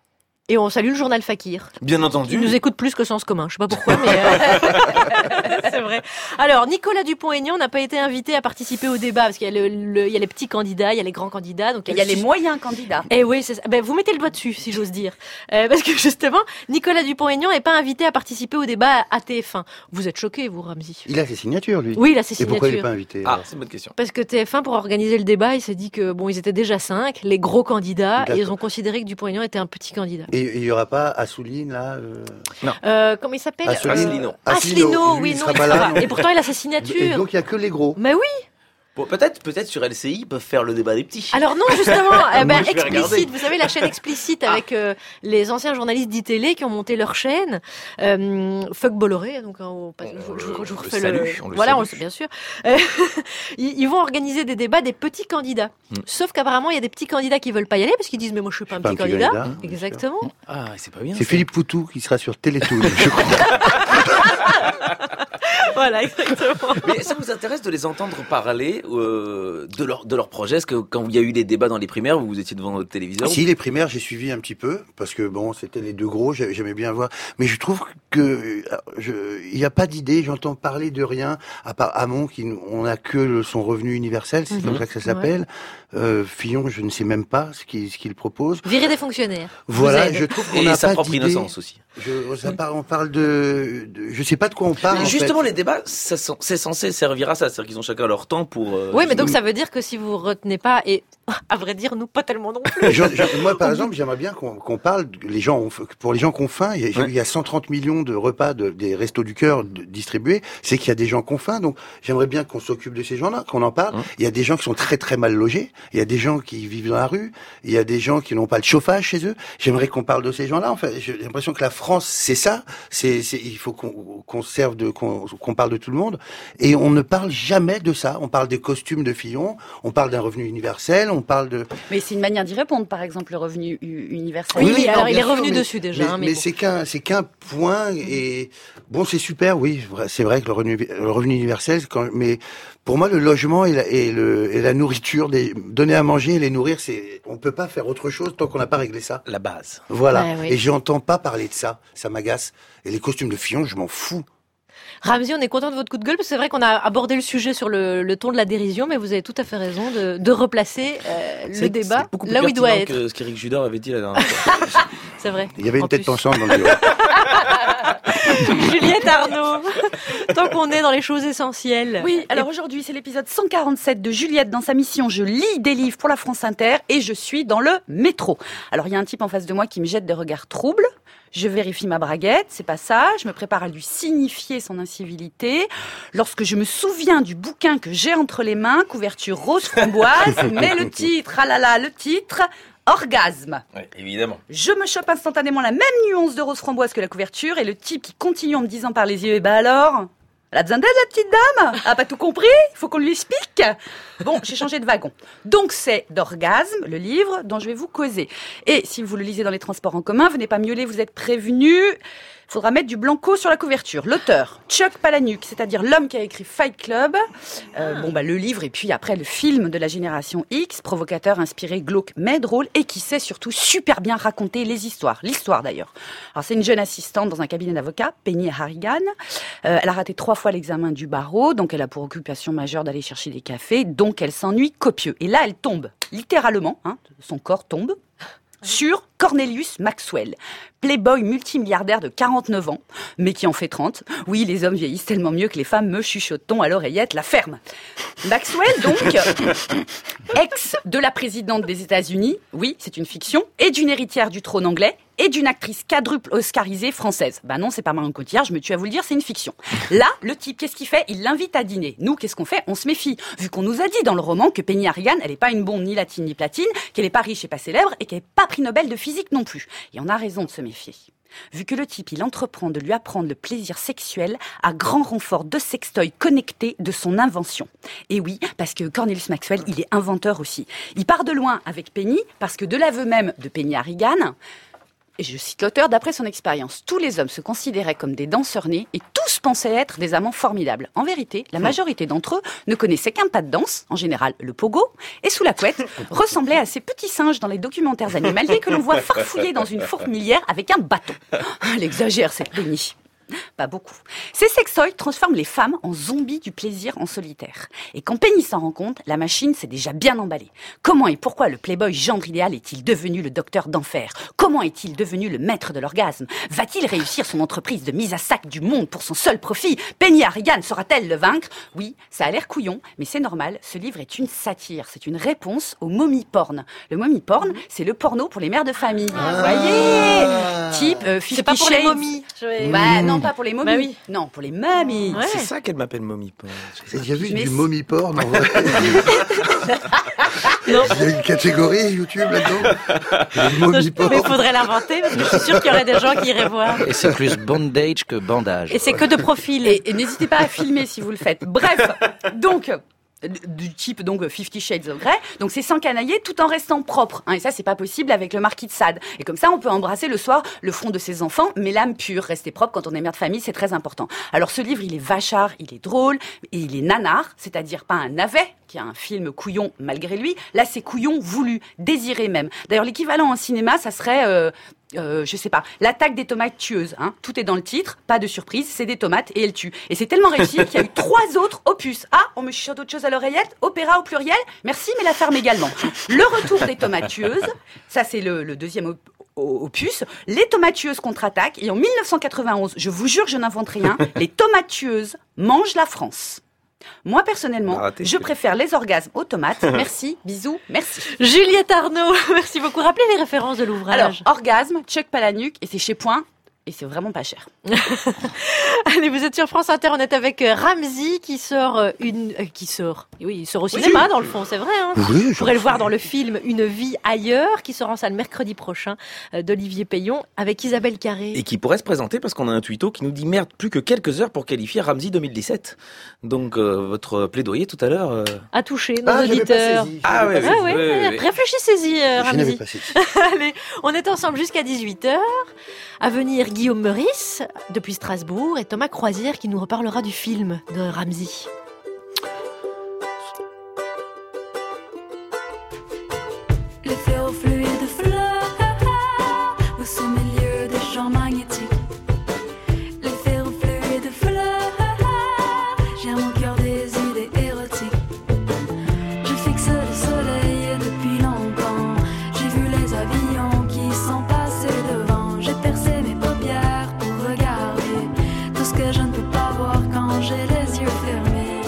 Et on salue le journal Fakir. Bien entendu. Il nous écoute plus que Sens commun. Je sais pas pourquoi, mais c'est vrai. Alors, Nicolas Dupont-Aignan n'a pas été invité à participer au débat parce qu'il y a, il y a les petits candidats, il y a les grands candidats. Donc Il y a les moyens candidats. Et oui, c'est ça. Ben, vous mettez le doigt dessus, si j'ose dire. Parce que justement, Nicolas Dupont-Aignan n'est pas invité à participer au débat à TF1. Vous êtes choqué, vous, Ramzy? Il a ses signatures, lui. Oui, il a ses Et signatures. pourquoi il n'est pas invité C'est une bonne question. Parce que TF1, pour organiser le débat, il s'est dit que bon, ils étaient déjà 5, les gros candidats, D'accord. et ils ont considéré que Dupont-Aignan était un petit candidat. Et il n'y aura pas Assouline, là Non. Comment il s'appelle? Asselineau. Asselineau, Lui, oui, il non, sera il pas sera là. pas. Et pourtant, il a sa Et signature. donc, il n'y a que les gros. Mais oui. Bon, peut-être sur LCI, ils peuvent faire le débat des petits. Alors non, justement, Moi, je vais regarder. Explicite, vous savez, la chaîne Explicite avec les anciens journalistes d'ITélé qui ont monté leur chaîne. Fuck Bolloré, donc je vous refais voilà, on le sait bien sûr. Ils vont organiser des débats des petits candidats. Sauf qu'apparemment, il y a des petits candidats qui veulent pas y aller parce qu'ils disent mais moi je suis pas un petit candidat. Exactement. Ah, c'est pas bien. C'est Philippe Poutou qui sera sur Télétoon, je crois. Voilà, exactement. Mais ça vous intéresse de les entendre parler de leur projet? Est-ce que quand il y a eu les débats dans les primaires, vous étiez devant votre téléviseur? Si, les primaires, j'ai suivi un petit peu, parce que bon, c'était les deux gros, j'aimais bien voir. Mais je trouve que il n'y a pas d'idée, j'entends parler de rien, à part Hamon, on n'a que son revenu universel, c'est comme ça que ça s'appelle. Fillon, je ne sais même pas ce qu'il propose. Virer des fonctionnaires. Voilà, je trouve qu'on n'a pas sa propre d'idée. innocence aussi. On parle de, je sais pas de quoi on parle. Mais en justement, fait. les débats, c'est censé servir à ça, c'est-à-dire qu'ils ont chacun leur temps pour. Oui, mais donc ça veut dire que si vous retenez pas, et à vrai dire, nous pas tellement non plus. Moi, par exemple, j'aimerais bien qu'on parle. Pour les gens qui ont faim, il y a 130 millions de repas des Restos du Cœur distribués. C'est qu'il y a des gens qui ont faim, donc j'aimerais bien qu'on s'occupe de ces gens-là, qu'on en parle. Il y a des gens qui sont très très mal logés. Il y a des gens qui vivent dans la rue. Il y a des gens qui n'ont pas de chauffage chez eux. J'aimerais qu'on parle de ces gens-là. En fait, j'ai l'impression que la France, c'est ça. Il faut qu'on parle de tout le monde. Et on ne parle jamais de ça. On parle des costumes de Fillon. On parle d'un revenu universel. On parle de. Mais c'est une manière d'y répondre, par exemple, le revenu universel. Oui, alors il est bien sûr, revenu dessus déjà. Mais bon. c'est qu'un point. Et bon, c'est super. Oui, c'est vrai que le revenu universel. Mais pour moi, le logement et la nourriture, donner à manger et les nourrir, on peut pas faire autre chose tant qu'on n'a pas réglé ça. La base. Voilà. Ouais, oui. Et j'entends pas parler de ça. Ça m'agace. Et les costumes de Fillon, je m'en fous. Ramzy, on est content de votre coup de gueule parce que c'est vrai qu'on a abordé le sujet sur le ton de la dérision, mais vous avez tout à fait raison de replacer le débat là où il doit être. Que ce qu'Éric Judor avait dit la dernière fois. C'est vrai. Il y avait une tête pensante dans le bureau. Juliette Arnaud, tant qu'on est dans les choses essentielles. Oui, alors aujourd'hui, c'est l'épisode 147 de Juliette dans sa mission. Je lis des livres pour la France Inter et je suis dans le métro. Alors, il y a un type en face de moi qui me jette des regards troubles. Je vérifie ma braguette, c'est pas ça. Je me prépare à lui signifier son incivilité. Lorsque je me souviens du bouquin que j'ai entre les mains, couverture rose framboise, mais le titre, ah là là, le titre... Orgasme. Oui, évidemment. Je me chope instantanément la même nuance de rose framboise que la couverture et le type qui continue en me disant par les yeux, bah alors, elle a besoin d'aide la petite dame? A pas tout compris? Il faut qu'on lui explique. Bon, j'ai changé de wagon. Donc c'est d'Orgasme, le livre dont je vais vous causer. Et si vous le lisez dans les transports en commun, venez pas miauler, vous êtes prévenus. Faudra mettre du blanco sur la couverture. L'auteur, Chuck Palahniuk, c'est-à-dire l'homme qui a écrit Fight Club. Le livre et puis après le film de la génération X, provocateur, inspiré, glauque, mais drôle et qui sait surtout super bien raconter les histoires. L'histoire d'ailleurs. Alors c'est une jeune assistante dans un cabinet d'avocats, Penny Harrigan. Elle a raté 3 fois l'examen du barreau, donc elle a pour occupation majeure d'aller chercher des cafés, donc elle s'ennuie copieux. Et là elle tombe, littéralement, son corps tombe, sur Cornelius Maxwell, playboy multimilliardaire de 49 ans, mais qui en fait 30. Oui, les hommes vieillissent tellement mieux que les femmes, me chuchote-t-on à l'oreillette, la ferme. Maxwell, donc, ex de la présidente des États-Unis, oui, c'est une fiction, et d'une héritière du trône anglais, et d'une actrice quadruple oscarisée française. Bah non, c'est pas Marion Cotillard, je me tue à vous le dire, c'est une fiction. Là, le type, qu'est-ce qu'il fait? Il l'invite à dîner. Nous, qu'est-ce qu'on fait? On se méfie. Vu qu'on nous a dit dans le roman que Penny Harrigan, elle est pas une bombe ni latine ni platine, qu'elle est pas riche et pas célèbre, et qu'elle est pas prix Nobel de physique non plus. Et on a raison de se méfier. Vu que le type, il entreprend de lui apprendre le plaisir sexuel à grand renfort de sextoy connecté de son invention. Et oui, parce que Cornelius Maxwell, il est inventeur aussi. Il part de loin avec Penny, parce que de l'aveu même de Penny Harrigan, Et je cite l'auteur, d'après son expérience, tous les hommes se considéraient comme des danseurs nés et tous pensaient être des amants formidables. En vérité, la majorité d'entre eux ne connaissaient qu'un pas de danse, en général le pogo, et sous la couette, ressemblaient à ces petits singes dans les documentaires animaliers que l'on voit farfouiller dans une fourmilière avec un bâton. Elle exagère cette Penny. Pas beaucoup. Ces sextoys transforment les femmes en zombies du plaisir en solitaire. Et quand Penny s'en rend compte, la machine s'est déjà bien emballée. Comment et pourquoi le playboy gendre idéal est-il devenu le docteur d'enfer ? Comment est-il devenu le maître de l'orgasme ? Va-t-il réussir son entreprise de mise à sac du monde pour son seul profit ? Penny Harrigan saura-t-elle le vaincre ? Oui, ça a l'air couillon, mais c'est normal. Ce livre est une satire. C'est une réponse au mommy porn. Le mommy porn, c'est le porno pour les mères de famille. Vous voyez ? Type 50 C'est pas pour Shades. les momies. Bah non, pas pour les momies. Bah oui. Non, pour les mamies. C'est ça qu'elle m'appelle mommy porn. J'ai déjà vu Mais du c'est- mommy porn en vrai. Il y a une catégorie YouTube là-dedans. Le mommy porn. Mais il faudrait l'inventer parce que je suis sûre qu'il y aurait des gens qui iraient voir. Et c'est plus bondage que bandage. Et c'est que de profil. Et n'hésitez pas à filmer si vous le faites. Bref, donc du type donc 50 Shades of Grey. Donc c'est s'encanailler tout en restant propre. Hein, et ça c'est pas possible avec le marquis de Sade. Et comme ça on peut embrasser le soir le front de ses enfants, mais l'âme pure. Rester propre quand on est mère de famille, c'est très important. Alors ce livre il est vachard, il est drôle et il est nanar, c'est-à-dire pas un navet qui a un film couillon malgré lui. Là c'est couillon voulu, désiré même. D'ailleurs l'équivalent en cinéma ça serait je sais pas, l'attaque des tomates tueuses. Hein. Tout est dans le titre, pas de surprise, c'est des tomates et elles tuent. Et c'est tellement réussi qu'il y a eu 3 autres opus. Ah, on me chuchote autre chose à l'oreillette, opéra au pluriel, merci, mais la ferme également. Le retour des tomates tueuses, ça c'est le deuxième opus. Les tomates tueuses contre-attaquent et en 1991, je vous jure, je n'invente rien, les tomates tueuses mangent la France. Moi, personnellement, je préfère les orgasmes aux tomates. Merci, bisous, merci. Juliette Arnaud, merci beaucoup. Rappelez les références de l'ouvrage. Alors, orgasme, Chuck Palahniuk, et c'est chez Point, et c'est vraiment pas cher. Allez, vous êtes sur France Inter, on est avec Ramzy qui sort qui sort. Oui, il sort au cinéma dans le fond, c'est vrai. Hein. Oui, vous pourrez le voir dans le film Une vie ailleurs qui sort en salle mercredi prochain d'Olivier Payon avec Isabelle Carré. Et qui pourrait se présenter parce qu'on a un tuito qui nous dit merde, plus que quelques heures pour qualifier Ramzy 2017. Donc votre plaidoyer tout à l'heure A touché nos j'avais pas auditeurs. saisi. Ah ouais, Ah ouais, oui. réfléchissez-y, Je n'avais Ramzy. pas saisi. Allez, on est ensemble jusqu'à 18h. À venir, Guillaume Meurice, depuis Strasbourg, et Thomas Croisière qui nous reparlera du film de Ramzy. Les ferrofluides fleurs au son milieu des champs magnétiques. Les ferrofluides fleurs, j'ai mon cœur des idées érotiques. Je fixe le soleil depuis longtemps. J'ai vu les avions qui sont passés devant. J'ai percé mes paupières pour regarder tout ce que je ne peux pas voir quand j'ai les yeux fermés.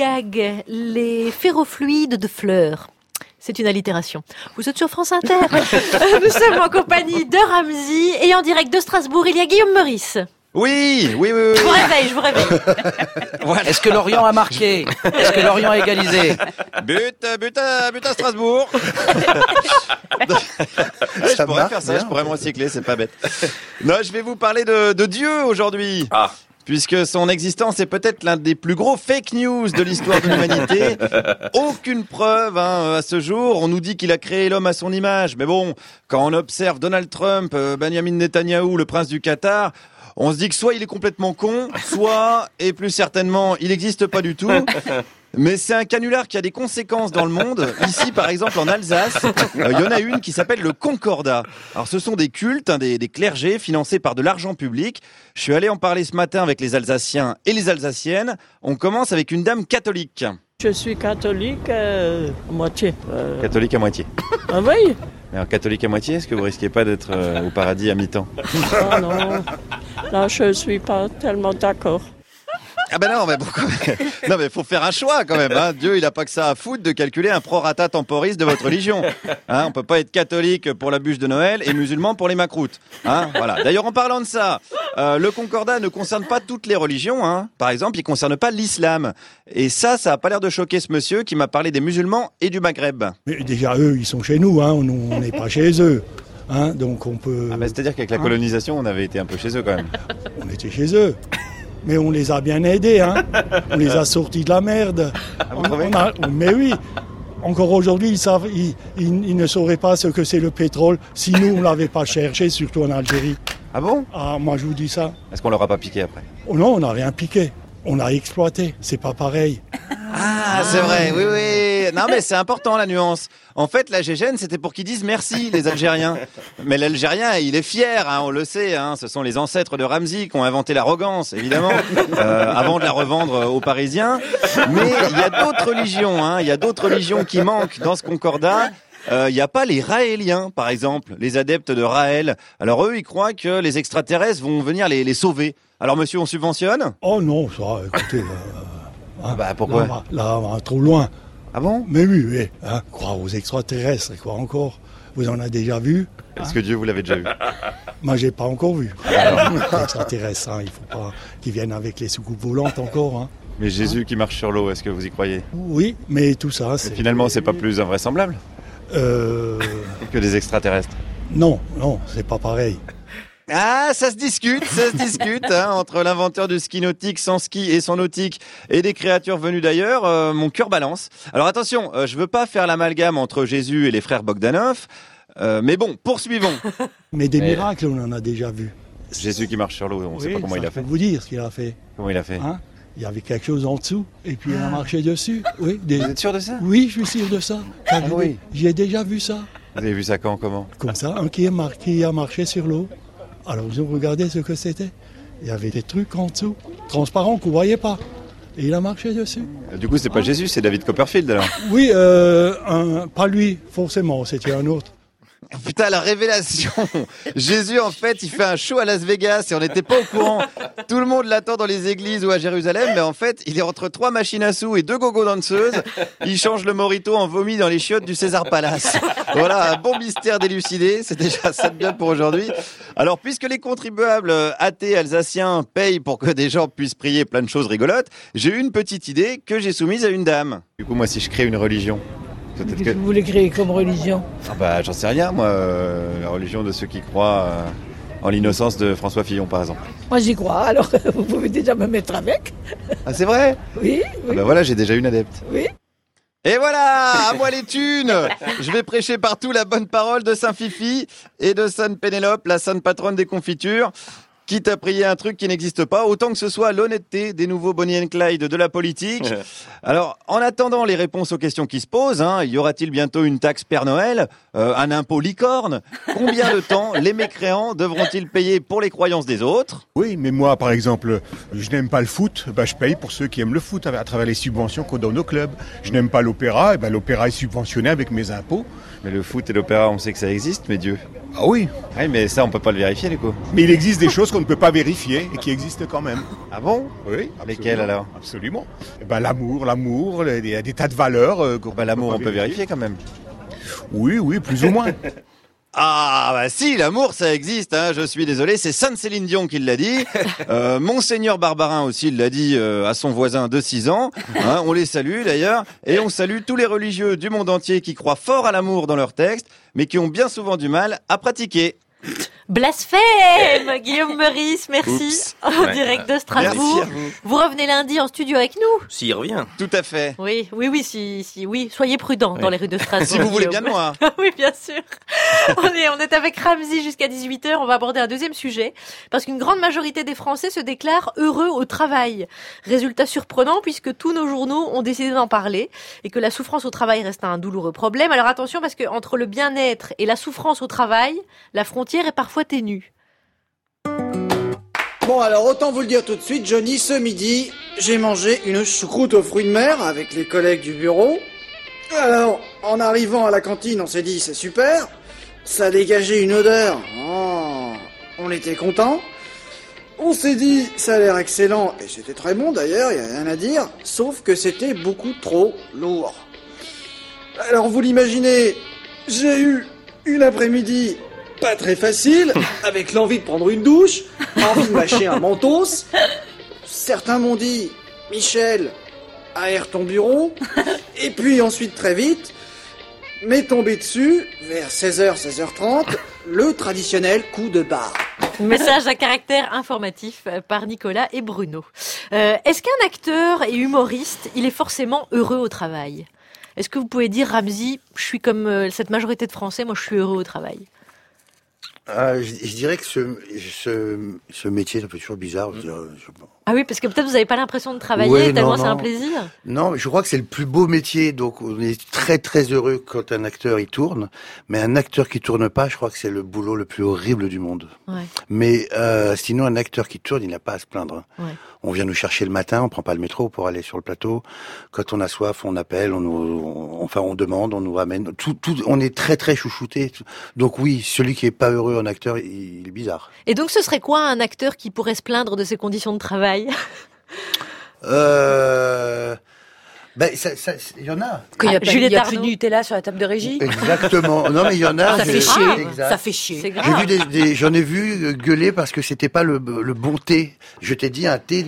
gag, les ferrofluides de fleurs. C'est une allitération. Vous êtes sur France Inter. Nous sommes en compagnie de Ramzy et en direct de Strasbourg, il y a Guillaume Meurice. Oui. Je vous réveille. Voilà. Est-ce que Lorient a marqué? Est-ce que Lorient a égalisé? But à Strasbourg. Je pourrais faire ça, je pourrais me recycler, c'est pas bête. Non, je vais vous parler de Dieu aujourd'hui. Puisque son existence est peut-être l'un des plus gros fake news de l'histoire de l'humanité. Aucune preuve à ce jour. On nous dit qu'il a créé l'homme à son image. Mais bon, quand on observe Donald Trump, Benjamin Netanyahou, le prince du Qatar, on se dit que soit il est complètement con, soit, et plus certainement, il n'existe pas du tout. Mais c'est un canular qui a des conséquences dans le monde. Ici, par exemple, en Alsace, il y en a une qui s'appelle le Concordat. Alors, ce sont des cultes, des clergés financés par de l'argent public. Je suis allé en parler ce matin avec les Alsaciens et les Alsaciennes. On commence avec une dame catholique. Je suis catholique à moitié. Catholique à moitié. Ah oui. Alors, catholique à moitié, est-ce que vous risquez pas d'être au paradis à mi-temps? Ah non, là je suis pas tellement d'accord. Ah ben non, mais pourquoi? Non mais faut faire un choix quand même. Dieu, il a pas que ça à foutre de calculer un prorata temporis de votre religion. On peut pas être catholique pour la bûche de Noël et musulman pour les macroutes. Voilà. D'ailleurs, en parlant de ça, le Concordat ne concerne pas toutes les religions. Par exemple, il concerne pas l'islam. Et ça a pas l'air de choquer ce monsieur qui m'a parlé des musulmans et du Maghreb. Mais déjà, eux, ils sont chez nous. On n'est pas chez eux. Donc on peut. C'est-à-dire qu'avec la colonisation, on avait été un peu chez eux quand même. On était chez eux. Mais on les a bien aidés, On les a sortis de la merde. Mais oui. Encore aujourd'hui, ils ne sauraient pas ce que c'est le pétrole si nous, on ne l'avait pas cherché, surtout en Algérie. Ah bon? Ah, moi, je vous dis ça. Est-ce qu'on leur a pas piqué après? Oh non, on n'a rien piqué. On a exploité. C'est pas pareil. Ah, c'est vrai, oui. Non, mais c'est important, la nuance. En fait, la GGN, c'était pour qu'ils disent merci, les Algériens. Mais l'Algérien, il est fier, on le sait. Ce sont les ancêtres de Ramzy qui ont inventé l'arrogance, évidemment, avant de la revendre aux Parisiens. Mais il y a d'autres religions, il y a d'autres religions qui manquent dans ce concordat. Il n'y a pas les Raéliens, par exemple, les adeptes de Raël. Alors eux, ils croient que les extraterrestres vont venir les sauver. Alors monsieur, on subventionne? Oh non, ça, écoutez... pourquoi? Là, on va trop loin. Ah bon? Mais oui. Croire aux extraterrestres, quoi encore? Vous en avez déjà vu? Est-ce que Dieu, vous l'avez déjà vu? Moi, j'ai pas encore vu. Les extraterrestres, il faut pas qu'ils viennent avec les soucoupes volantes encore. Mais Jésus qui marche sur l'eau, est-ce que vous y croyez? Oui, mais tout ça, c'est... Finalement, c'est pas plus invraisemblable que des extraterrestres? Non, c'est pas pareil. Ah, ça se discute entre l'inventeur du ski nautique sans ski et sans nautique et des créatures venues d'ailleurs. Mon cœur balance. Alors attention, je veux pas faire l'amalgame entre Jésus et les frères Bogdanov, mais bon, poursuivons. Mais des miracles, on en a déjà vu. Jésus qui marche sur l'eau, on sait pas comment il a fait. Je peux vous dire ce qu'il a fait. Comment il a fait? Il y avait quelque chose en dessous et puis il a marché dessus. Oui, Vous êtes sûr de ça? Oui, je suis sûr de ça. Oui. J'ai déjà vu ça. Vous avez vu ça quand, comment? Comme ça, un qui a marché sur l'eau. Alors vous regardez ce que c'était. Il y avait des trucs en dessous, transparents qu'on ne voyait pas. Et il a marché dessus. Du coup, c'est pas Jésus, c'est David Copperfield alors? Oui, pas lui, forcément, c'était un autre. Putain, la révélation! Jésus, en fait, il fait un show à Las Vegas et on n'était pas au courant. Tout le monde l'attend dans les églises ou à Jérusalem, mais en fait, il est entre 3 machines à sous et 2 gogo danseuses. Il change le mojito en vomi dans les chiottes du César Palace. Voilà, un bon mystère délucidé. C'est déjà ça de bien pour aujourd'hui. Alors, puisque les contribuables athées alsaciens payent pour que des gens puissent prier plein de choses rigolotes, j'ai eu une petite idée que j'ai soumise à une dame. Du coup, moi, si je crée une religion, Qu'est-ce que vous voulez créer comme religion? J'en sais rien, moi. La religion de ceux qui croient en l'innocence de François Fillon, par exemple. Moi, j'y crois, alors vous pouvez déjà me mettre avec. Ah, c'est vrai? Oui. Voilà, j'ai déjà une adepte. Oui. Et voilà, à moi les thunes. Je vais prêcher partout la bonne parole de Saint Fifi et de Sainte Pénélope, la sainte patronne des confitures. Quitte à prier un truc qui n'existe pas, autant que ce soit l'honnêteté des nouveaux Bonnie and Clyde de la politique. Alors, en attendant les réponses aux questions qui se posent, y aura-t-il bientôt une taxe Père Noël, un impôt licorne? Combien de temps les mécréants devront-ils payer pour les croyances des autres? Oui, mais moi, par exemple, je n'aime pas le foot, je paye pour ceux qui aiment le foot à travers les subventions qu'on donne au club. Je n'aime pas l'opéra, l'opéra est subventionné avec mes impôts. Mais le foot et l'opéra, on sait que ça existe, mais Dieu. Ah oui. Oui, mais ça, on peut pas le vérifier, du coup. Mais il existe des choses qu'on ne peut pas vérifier et qui existent quand même. Ah bon? Oui. Lesquelles alors? Absolument. Eh ben, l'amour, il y a des tas de valeurs. L'amour, on peut vérifier quand même. Oui, plus ou moins. Ah bah si, l'amour ça existe, hein. Je suis désolé, c'est Sainte Céline Dion qui l'a dit. Monseigneur Barbarin aussi l'a dit à son voisin de 6 ans. Hein, on les salue d'ailleurs. Et on salue tous les religieux du monde entier qui croient fort à l'amour dans leurs textes, mais qui ont bien souvent du mal à pratiquer. Blasphème! Guillaume Meurice, merci. Oups. En direct de Strasbourg. Merci à vous. Vous revenez lundi en studio avec nous. S'il revient. Tout à fait. Oui, oui, soyez prudents dans les rues de Strasbourg. Si vous voulez bien Guillaume. de moi. Oui, bien sûr. On est avec Ramzy jusqu'à 18h. On va aborder un deuxième sujet. Parce qu'une grande majorité des Français se déclarent heureux au travail. Résultat surprenant puisque tous nos journaux ont décidé d'en parler et que la souffrance au travail reste un douloureux problème. Alors attention parce que entre le bien-être et la souffrance au travail, la frontière est parfois ténue. Bon, alors autant vous le dire tout de suite, Johnny, ce midi, j'ai mangé une choucroute aux fruits de mer avec les collègues du bureau. Alors, en arrivant à la cantine, on s'est dit, c'est super. Ça dégageait une odeur. Oh, on était contents. On s'est dit, ça a l'air excellent, et c'était très bon d'ailleurs, il n'y a rien à dire, sauf que c'était beaucoup trop lourd. Alors vous l'imaginez, j'ai eu une après-midi pas très facile, avec l'envie de prendre une douche, envie de mâcher un mentos. Certains m'ont dit, Michel, aère ton bureau, et puis ensuite très vite, m'est tombé dessus, vers 16h, 16h30, le traditionnel coup de barre. Message à caractère informatif par Nicolas et Bruno. Est-ce qu'un acteur et humoriste, il est forcément heureux au travail? Est-ce que vous pouvez dire, Ramzy, je suis comme cette majorité de Français, moi je suis heureux au travail? Je dirais que ce métier, ça fait toujours bizarre. Ah oui, parce que peut-être vous n'avez pas l'impression de travailler, Ouais, tellement non, c'est un non. plaisir. Non, mais je crois que c'est le plus beau métier, donc on est très très heureux quand un acteur y tourne. Mais un acteur qui tourne pas, je crois que c'est le boulot le plus horrible du monde. Ouais. Mais sinon, un acteur qui tourne, il n'a pas à se plaindre. Ouais. On vient nous chercher le matin, on prend pas le métro pour aller sur le plateau. Quand on a soif, on appelle, on demande, on nous ramène. On est très très chouchouté. Donc oui, celui qui est pas heureux en acteur, il est bizarre. Et donc ce serait quoi un acteur qui pourrait se plaindre de ses conditions de travail? Il y en a. Qu'il n'y a, Juliette y a Arnaud. plus de Nutella sur la table de régie. Exactement. Non, mais il y en a. Ça fait chier. Exact. Ça fait chier. C'est grave. J'ai vu j'en ai vu gueuler parce que c'était pas le bon thé. Je t'ai dit un thé,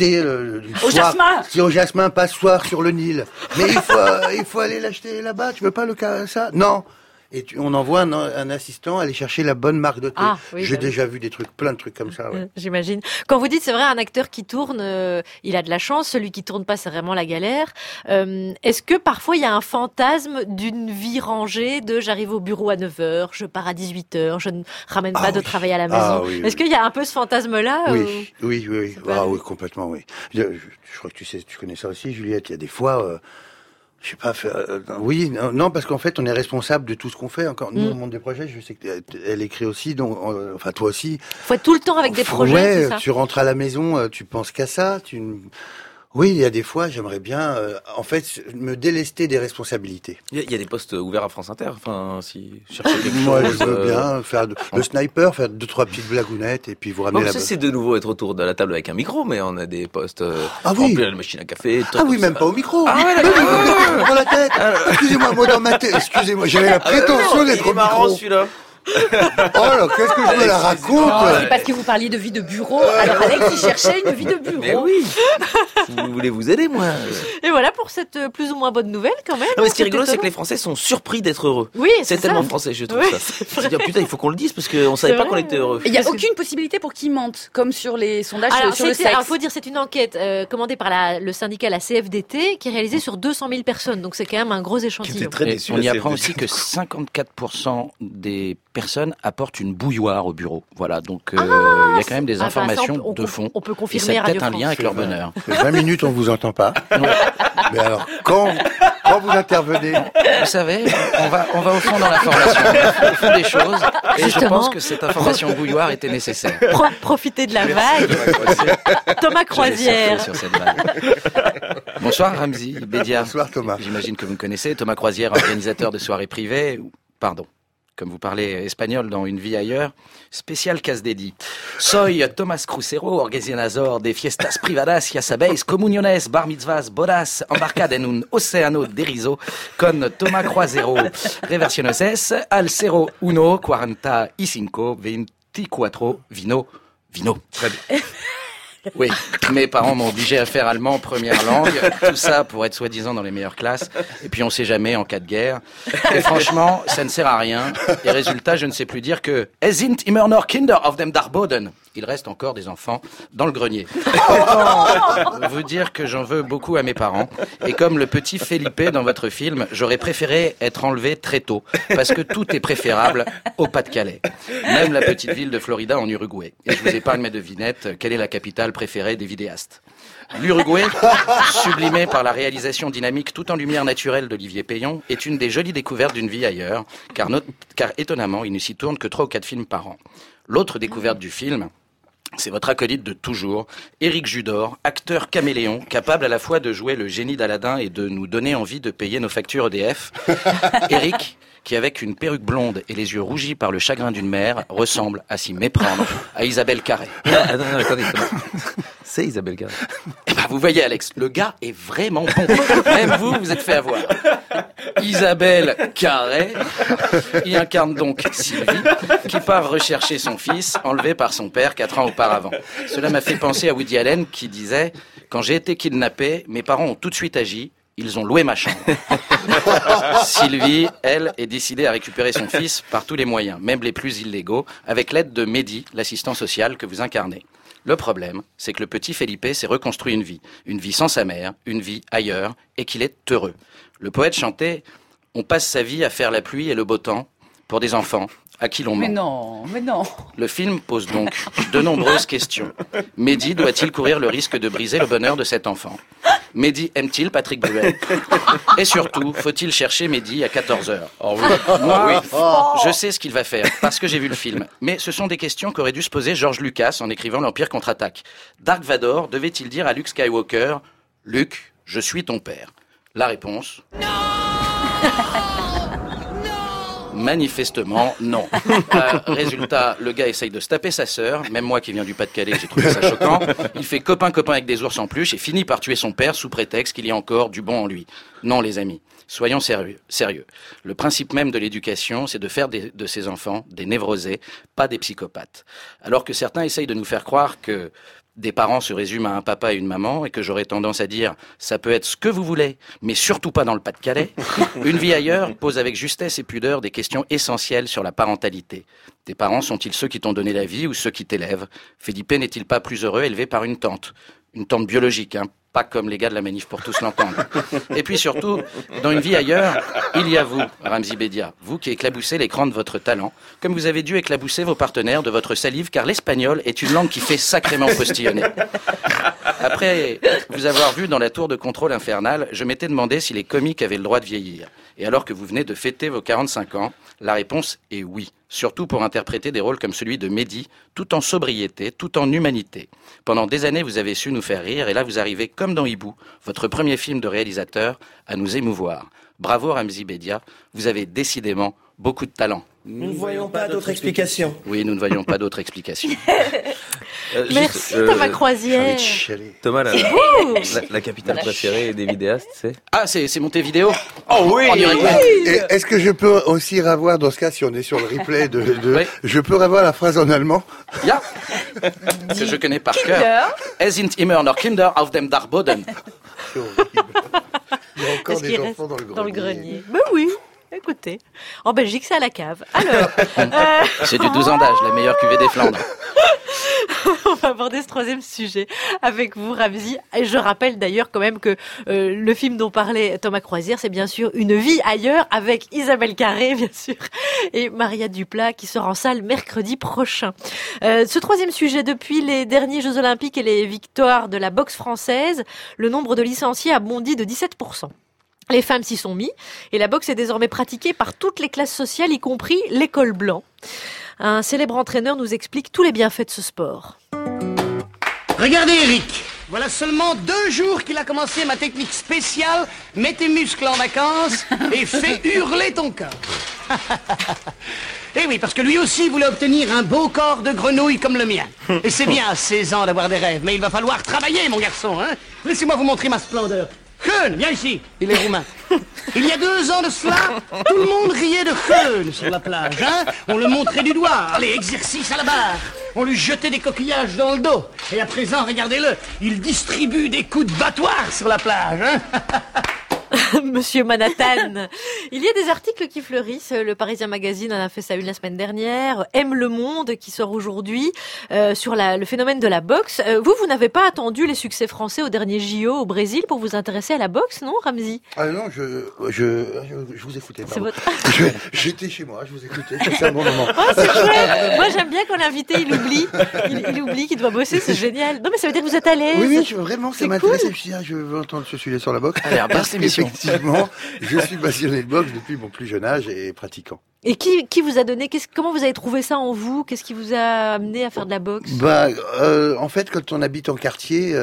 Au jasmin. C'est au jasmin, pas soir sur le Nil. Mais il faut aller l'acheter là-bas. Tu veux pas ça? Non. Et on envoie un assistant aller chercher la bonne marque de thé. Ah, oui, J'ai bah oui. déjà vu plein de trucs comme ça. Ouais. J'imagine. Quand vous dites, c'est vrai, un acteur qui tourne, il a de la chance. Celui qui tourne pas, c'est vraiment la galère. Est-ce que parfois il y a un fantasme d'une vie rangée, de j'arrive au bureau à 9h, je pars à 18h, je ne ramène pas de travail à la maison. Ah, oui, Est-ce qu'il y a un peu ce fantasme-là? Oui. Ah oui, complètement, oui. Je crois que tu connais ça aussi, Juliette. Il y a des fois, je sais pas, oui, non, parce qu'en fait, on est responsable de tout ce qu'on fait. Encore, nous, au monde des projets, je sais qu'elle écrit aussi, donc, enfin, toi aussi. Faut être tout le temps avec des projets, ouais, c'est ça? Tu rentres à la maison, tu penses qu'à ça, Oui, il y a des fois, j'aimerais bien, en fait, me délester des responsabilités. Il y a des postes ouverts à France Inter, enfin, si cherchez quelque Moi, chose. je veux bien faire le sniper, faire 2-3 petites blagounettes, et puis vous ramener Bon, la ça, c'est de nouveau être autour de la table avec un micro, mais on a des postes Ah oui. remplir la machine à café. Ah oui, même pas au micro. Ah ouais, Mais d'accord. dans la tête. Excusez-moi, moi dans ma tête. Excusez-moi, j'avais la prétention d'être Il est au marrant micro. celui-là. Oh là, qu'est-ce que je me la raconte? C'est parce que vous parliez de vie de bureau. Alors Alex, il cherchait une vie de bureau. Mais oui. Vous voulez vous aider, moi. Et voilà pour cette plus ou moins bonne nouvelle quand même. Non, mais ce qui est rigolo, étonnant. c'est que les Français sont surpris d'être heureux. Oui, c'est ça. tellement français, je trouve Oui, ça. c'est C'est dire, putain, il faut qu'on le dise parce qu'on savait C'est pas vrai. qu'on était heureux. Il n'y a aucune possibilité pour qu'ils mentent, comme sur les sondages Alors, sur le sexe. il faut dire, c'est une enquête commandée par le syndicat, la CFDT, qui est réalisée sur 200 000 personnes. Donc c'est quand même un gros échantillon. Et on y apprend aussi que 54% des personnes apportent une bouilloire au bureau. Voilà, donc il y a quand même des informations on de fond. On peut Et confirmer c'est à peut-être Radio un lien France. avec leur bonheur. 20 minutes, on vous entend pas. Mais alors, quand vous intervenez, Vous savez, on va au fond dans l'information, au fond des choses, et je Justement. pense que cette information bouilloire était nécessaire. Profitez de la vague. Thomas Croisière. Sur cette vague. Bonsoir Ramzy Bédia. Bonsoir Thomas. J'imagine que vous me connaissez. Thomas Croisière, organisateur de soirées privées. Pardon. Comme vous parlez espagnol dans Une vie ailleurs, spécial casse dédié. Soy Tomás Crucero, organizador de fiestas privadas, ya sabéis, comuniones, bar mitzvahs, bodas, embarcad en un océano de riso, con Tomás Crucero. Reversiones es al 01 45 24 vino. Très bien. Oui, mes parents m'ont obligé à faire allemand première langue, tout ça pour être soi-disant dans les meilleures classes, et puis on sait jamais en cas de guerre. Et franchement, ça ne sert à rien, et résultat, je ne sais plus dire que « Es sind immer noch Kinder auf dem Dachboden ». Il reste encore des enfants dans le grenier. Autant vous dire que j'en veux beaucoup à mes parents, et comme le petit Felipe dans votre film, j'aurais préféré être enlevé très tôt, parce que tout est préférable au Pas-de-Calais. Même la petite ville de Florida en Uruguay. Et je vous épargne mes devinettes, quelle est la capitale préférée des vidéastes? L'Uruguay, sublimé par la réalisation dynamique tout en lumière naturelle d'Olivier Payon, est une des jolies découvertes d'une vie ailleurs, car étonnamment, il ne s'y tourne que 3 ou 4 films par an. L'autre découverte du film, c'est votre acolyte de toujours, Éric Judor, acteur caméléon, capable à la fois de jouer le génie d'Aladin et de nous donner envie de payer nos factures EDF. Éric, qui avec une perruque blonde et les yeux rougis par le chagrin d'une mère, ressemble à s'y méprendre à Isabelle Carré. Attendez. C'est Isabelle Carré. Eh ben, vous voyez, Alex, le gars est vraiment bon. Même vous êtes fait avoir. Isabelle Carré y incarne donc Sylvie, qui part rechercher son fils, enlevé par son père 4 ans auparavant. Cela m'a fait penser à Woody Allen, qui disait « Quand j'ai été kidnappé, mes parents ont tout de suite agi. Ils ont loué ma chambre. » Sylvie, elle, est décidée à récupérer son fils par tous les moyens, même les plus illégaux, avec l'aide de Mehdi, l'assistant social que vous incarnez. Le problème, c'est que le petit Felipe s'est reconstruit une vie sans sa mère, une vie ailleurs, et qu'il est heureux. Le poète chantait « On passe sa vie à faire la pluie et le beau temps pour des enfants à qui l'on ment. » Mais non. Le film pose donc de nombreuses questions. Mehdi doit-il courir le risque de briser le bonheur de cet enfant? Mehdi aime-t-il Patrick Bruel? Et surtout, faut-il chercher Mehdi à 14h? Moi, je sais ce qu'il va faire, parce que j'ai vu le film. Mais ce sont des questions qu'aurait dû se poser George Lucas en écrivant l'Empire contre-attaque. Dark Vador devait-il dire à Luke Skywalker « Luke, je suis ton père ». La réponse... Manifestement, non. Résultat, le gars essaye de se taper sa sœur. Même moi qui viens du Pas-de-Calais, j'ai trouvé ça choquant. Il fait copain-copain avec des ours en peluche et finit par tuer son père sous prétexte qu'il y a encore du bon en lui. Non, les amis, soyons sérieux. Le principe même de l'éducation, c'est de faire de ses enfants des névrosés, pas des psychopathes. Alors que certains essayent de nous faire croire que des parents se résument à un papa et une maman, et que j'aurais tendance à dire « ça peut être ce que vous voulez, mais surtout pas dans le Pas-de-Calais », Une vie ailleurs pose avec justesse et pudeur des questions essentielles sur la parentalité. Tes parents sont-ils ceux qui t'ont donné la vie ou ceux qui t'élèvent? Felipe n'est-il pas plus heureux élevé par une tante biologique, hein, pas comme les gars de la manif pour tous l'entendre. Et puis surtout, dans Une vie ailleurs, il y a vous, Ramzy Bedia, vous qui éclaboussez l'écran de votre talent, comme vous avez dû éclabousser vos partenaires de votre salive, car l'espagnol est une langue qui fait sacrément postillonner. Après vous avoir vu dans la tour de contrôle infernale, je m'étais demandé si les comiques avaient le droit de vieillir. Et alors que vous venez de fêter vos 45 ans, la réponse est oui. Surtout pour interpréter des rôles comme celui de Mehdi, tout en sobriété, tout en humanité. Pendant des années, vous avez su nous faire rire, et là vous arrivez, comme dans Hibou, votre premier film de réalisateur, à nous émouvoir. Bravo Ramzy Bedia, vous avez décidément beaucoup de talent. Nous ne voyons pas d'autre explication. Oui, nous ne voyons pas d'autre explication. Merci Thomas Croisière. Thomas, la capitale préférée des vidéastes, c'est? Ah, c'est Montevideo. Oh oui, Et est-ce que je peux aussi revoir, dans ce cas, si on est sur le replay Oui. je peux revoir la phrase en allemand? Ja, que je connais par cœur. Es sind immer noch Kinder auf dem Dachboden. C'est horrible. Il y a encore Est-ce des qu'il enfants reste dans le grenier. Ben oui. Écoutez, en Belgique, c'est à la cave. Alors, C'est du 12 ans d'âge, la meilleure cuvée des Flandres. on va aborder ce troisième sujet avec vous, Ramzy. Et je rappelle d'ailleurs quand même que le film dont parlait Thomas Croisière, c'est bien sûr Une vie ailleurs, avec Isabelle Carré, bien sûr, et Maria Duplat, qui sera en salle mercredi prochain. Ce troisième sujet, depuis les derniers Jeux Olympiques et les victoires de la boxe française, le nombre de licenciés a bondi de 17%. Les femmes s'y sont mis, et la boxe est désormais pratiquée par toutes les classes sociales, y compris l'école blanc. Un célèbre entraîneur nous explique tous les bienfaits de ce sport. Regardez Eric, voilà seulement 2 jours qu'il a commencé ma technique spéciale, mets tes muscles en vacances et fais hurler ton corps. Eh oui, parce que lui aussi voulait obtenir un beau corps de grenouille comme le mien. Et c'est bien à 16 ans d'avoir des rêves, mais il va falloir travailler, mon garçon, hein. Laissez-moi vous montrer ma splendeur. Khön, viens ici, il est roumain. Il y a 2 ans de cela, tout le monde riait de Khön sur la plage, hein. On le montrait du doigt, allez, exercice à la barre. On lui jetait des coquillages dans le dos. Et à présent, regardez-le, il distribue des coups de battoir sur la plage, hein. Monsieur Manhattan. Il y a des articles qui fleurissent. Le Parisien Magazine en a fait sa une la semaine dernière. Aime le Monde qui sort aujourd'hui sur le phénomène de la boxe. Vous n'avez pas attendu les succès français au dernier JO au Brésil pour vous intéresser à la boxe, non, Ramzy? Ah non, je vous écoutais. C'est votre... J'étais chez moi, je vous écoutais. C'est un bon moment. Oh, c'est chouette. Moi, j'aime bien quand l'invité, il oublie qu'il doit bosser. C'est génial. Non, mais ça veut dire que vous êtes à l'aise. Oui, vraiment, ça m'intéresse. Cool. Je me suis dit, je veux entendre ce sujet sur la boxe. Allez, bien cette émission. Effectivement, je suis passionné de boxe depuis mon plus jeune âge et pratiquant. Et qui vous a donné, comment vous avez trouvé ça en vous? Qu'est-ce qui vous a amené à faire de la boxe? En fait, quand on habite en quartier,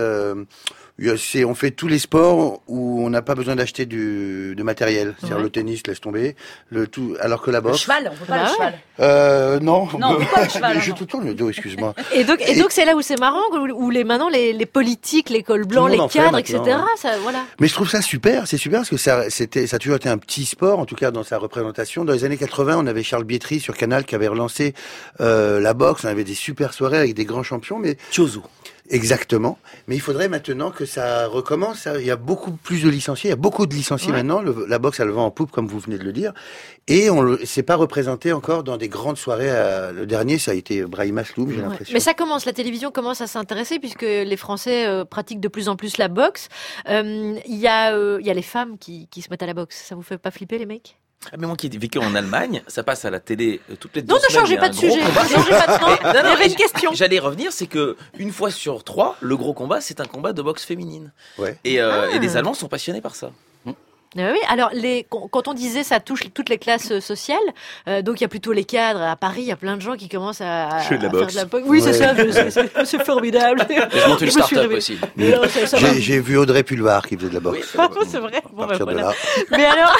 on fait tous les sports où on n'a pas besoin d'acheter de matériel. C'est-à-dire le tennis, laisse tomber, alors que la boxe. Le cheval, on peut pas le cheval. Non. Non, pas le cheval. Je tout le temps le dos, excuse-moi. Et donc c'est là où c'est marrant, où maintenant les politiques, les cols blancs, les cadres, etc. Ça, voilà. Mais je trouve ça super. C'est super parce que ça a toujours été un petit sport, en tout cas dans sa représentation. Dans les années 80, on avait Charles Bietri sur Canal qui avait relancé la boxe. On avait des super soirées avec des grands champions, mais Chozo. Exactement. Mais il faudrait maintenant que ça recommence. Il y a beaucoup plus de licenciés. Il y a beaucoup de licenciés maintenant. La boxe a le vent en poupe, comme vous venez de le dire. Et c'est pas représenté encore dans des grandes soirées. Le dernier, ça a été Brahim Asloum, j'ai l'impression. Mais ça commence, la télévision commence à s'intéresser puisque les Français pratiquent de plus en plus la boxe. Il y a les femmes qui se mettent à la boxe. Ça vous fait pas flipper, les mecs? Mais moi qui ai vécu en Allemagne, ça passe à la télé toutes les 2 semaines. Non, ne changez pas de sujet. Il y avait une question. J'allais revenir, c'est que une fois sur 3, le gros combat, c'est un combat de boxe féminine. Ouais. Et les Allemands sont passionnés par ça. Oui, alors quand on disait ça touche toutes les classes sociales, donc il y a plutôt les cadres. À Paris, il y a plein de gens qui commencent à faire de la boxe. Oui, c'est ça, c'est formidable. Je monte une start-up aussi. J'ai vu Audrey Pulvar qui faisait de la boxe. C'est vrai. Bon, ben voilà. Mais alors...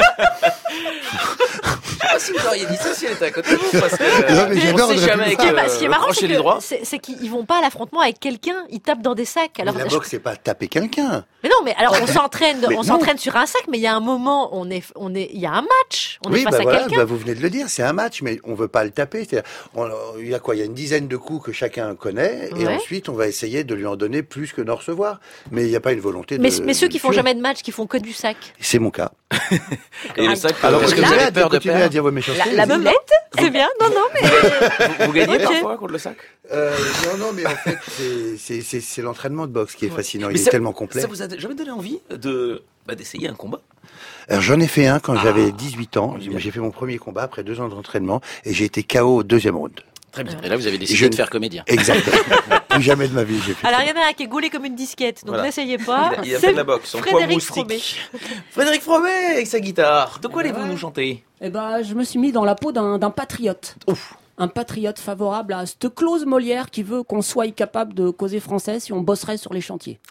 Je sais pas si vous auriez dit ça si elle était à côté de vous, parce que non, mais on sait jamais avec ce qui est marrant, c'est qu'ils vont pas à l'affrontement avec quelqu'un, ils tapent dans des sacs. Alors, mais la boxe, c'est pas taper quelqu'un. Mais non, mais alors on s'entraîne sur un sac, mais il y a un moment, il y a un match, on est face à quelqu'un. Vous venez de le dire, c'est un match, mais on veut pas le taper. Il y a quoi? Il y a une dizaine de coups que chacun connaît, et ensuite on va essayer de lui en donner plus que d'en recevoir. Mais il n'y a pas une volonté de. Mais ceux qui font jamais de match, qui font que du sac. C'est mon cas. Et le sac, alors est-ce que vous avez peur de perdre? À dire vos méchancetés, la meulette, c'est bien. Non, mais vous gagnez parfois contre le sac? Non, mais en fait, c'est l'entraînement de boxe qui est fascinant. Il est tellement complet. Ça vous a jamais donné envie d'essayer un combat? Alors, j'en ai fait un quand j'avais 18 ans. J'ai fait mon premier combat après 2 ans d'entraînement et j'ai été KO au 2e round. Très bien. Et là, vous avez décidé de faire comédien. Exactement. Plus jamais de ma vie, j'ai fait. Alors, il y en a un qui est gaulé comme une disquette, donc n'essayez pas. Il a fait de la boxe, son poids Frédéric Fromet. Frédéric Fromet avec sa guitare. De quoi allez-vous nous chanter? Je me suis mis dans la peau d'un patriote. Ouf. Un patriote favorable à cette clause Molière qui veut qu'on soit capable de causer français si on bosserait sur les chantiers.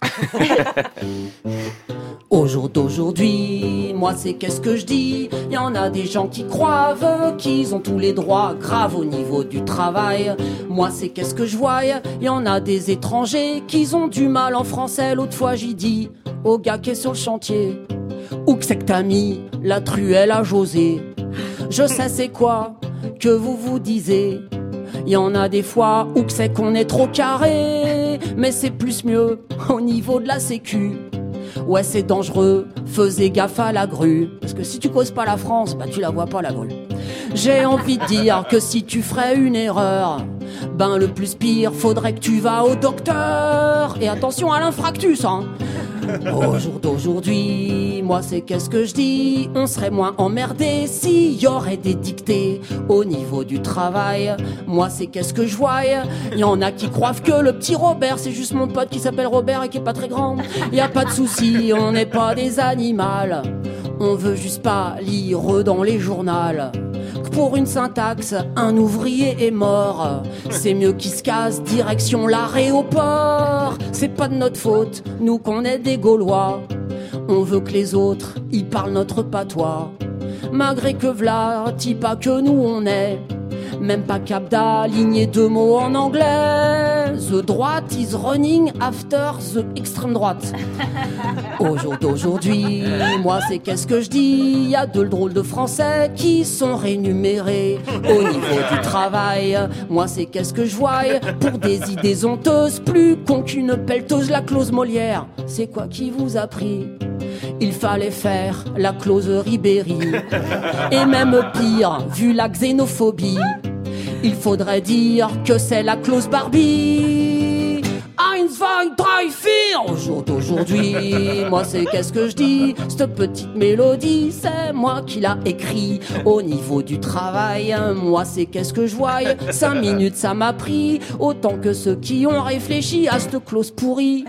Au jour d'aujourd'hui, moi c'est qu'est-ce que je dis? Y en a des gens qui croient qu'ils ont tous les droits graves au niveau du travail. Moi c'est qu'est-ce que je vois? Y en a des étrangers qui ont du mal en français. L'autre fois j'y dis au gars qui est sur le chantier: où que c'est que t'as mis la truelle à José? Je sais c'est quoi que vous disiez. Y en a des fois où que c'est qu'on est trop carré, mais c'est plus mieux au niveau de la sécu. Ouais, c'est dangereux, faisez gaffe à la grue, parce que si tu causes pas la France, tu la vois pas la grue. J'ai envie de dire que si tu ferais une erreur, le plus pire, faudrait que tu vas au docteur. Et attention à l'infractus, hein. Au jour d'aujourd'hui, moi c'est qu'est-ce que je dis? On serait moins emmerdé s'il y aurait des dictées au niveau du travail. Moi c'est qu'est-ce que je vois? Il y en a qui croient que le petit Robert, c'est juste mon pote qui s'appelle Robert et qui est pas très grand. Y a pas de souci, on n'est pas des animaux. On veut juste pas lire dans les journaux que pour une syntaxe, un ouvrier est mort. C'est mieux qu'il se casse direction l'aéroport. C'est pas de notre faute, nous qu'on est des Gaulois. On veut que les autres, ils parlent notre patois. malgré que v'là, pas que nous on est. Même pas cap d'aligner 2 mots en anglais. The droite is running after the extrême droite. Aujourd'hui, moi c'est qu'est-ce que je dis. Y a 2 drôles de Français qui sont rémunérés au niveau du travail. Moi c'est qu'est-ce que je vois pour des idées honteuses, plus con qu'une pelleteuse. La clause Molière, c'est quoi qui vous a pris? Il fallait faire la clause Ribéry. Et même pire, vu la xénophobie, il faudrait dire que c'est la clause Barbie. 1, 2, 3, 4. Au jour d'aujourd'hui, moi c'est qu'est-ce que je dis. Cette petite mélodie, c'est moi qui l'a écrit. Au niveau du travail, moi c'est qu'est-ce que je vois. 5 minutes ça m'a pris, autant que ceux qui ont réfléchi à cette clause pourrie.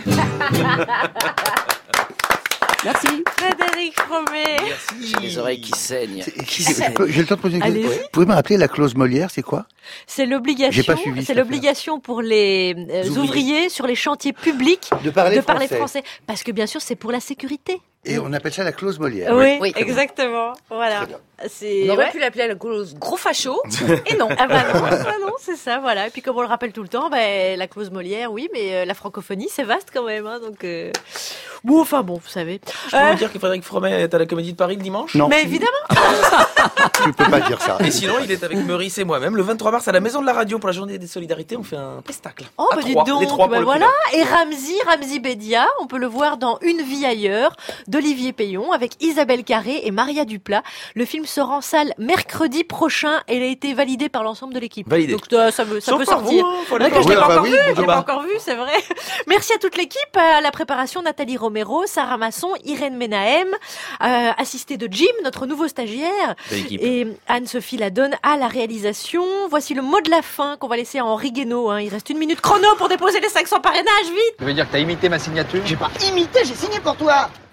Merci. Frédéric Fromet. Merci. J'ai les oreilles qui saignent. J'ai le temps de poser une question. Allez-y. Vous pouvez me rappeler la clause Molière, c'est quoi? C'est l'obligation. J'ai pas suivi, C'est l'obligation pour les ouvriers sur les chantiers publics de parler français. Parce que bien sûr, c'est pour la sécurité. Et on appelle ça la clause Molière. Oui, exactement. Voilà. On aurait pu l'appeler la clause gros facho, et non. Ah bah non, c'est ça, voilà. Et puis comme on le rappelle tout le temps, la clause Molière, oui, mais la francophonie, c'est vaste quand même, hein, donc. Bon, enfin bon, vous savez. Je peux vous dire que Frédéric Fromet est à la Comédie de Paris le dimanche? Non. Mais évidemment. Tu peux pas dire ça. Et sinon, il est avec Meurice et moi-même le 23 mars à la Maison de la Radio pour la Journée des Solidarités. On fait un pestacle. Oh, à bah dis 3, donc, les 3 pour bah le voilà. prix. Et Ramzy Bédia, on peut le voir dans Une vie ailleurs d'Olivier Payon avec Isabelle Carré et Maria Duplat. Le film sera en salle mercredi prochain et il a été validé par l'ensemble de l'équipe. Validé. Donc ça peut Sauf par sortir. vous, hein, faut Ouais, aller que je l'ai voir. pas encore Oui, vu, bah je l'ai oui, pas encore vu, c'est vrai. Merci à toute l'équipe, à la préparation Nathalie Romero, Sarah Masson, Irène Menahem, assistée de Jim, notre nouveau stagiaire, et Anne-Sophie Ladonne à la réalisation. Voici le mot de la fin qu'on va laisser à Henri Guénaud. Il reste 1 minute chrono pour déposer les 500 parrainages, vite. Ça veut dire que t'as imité ma signature? J'ai pas imité, j'ai signé pour toi.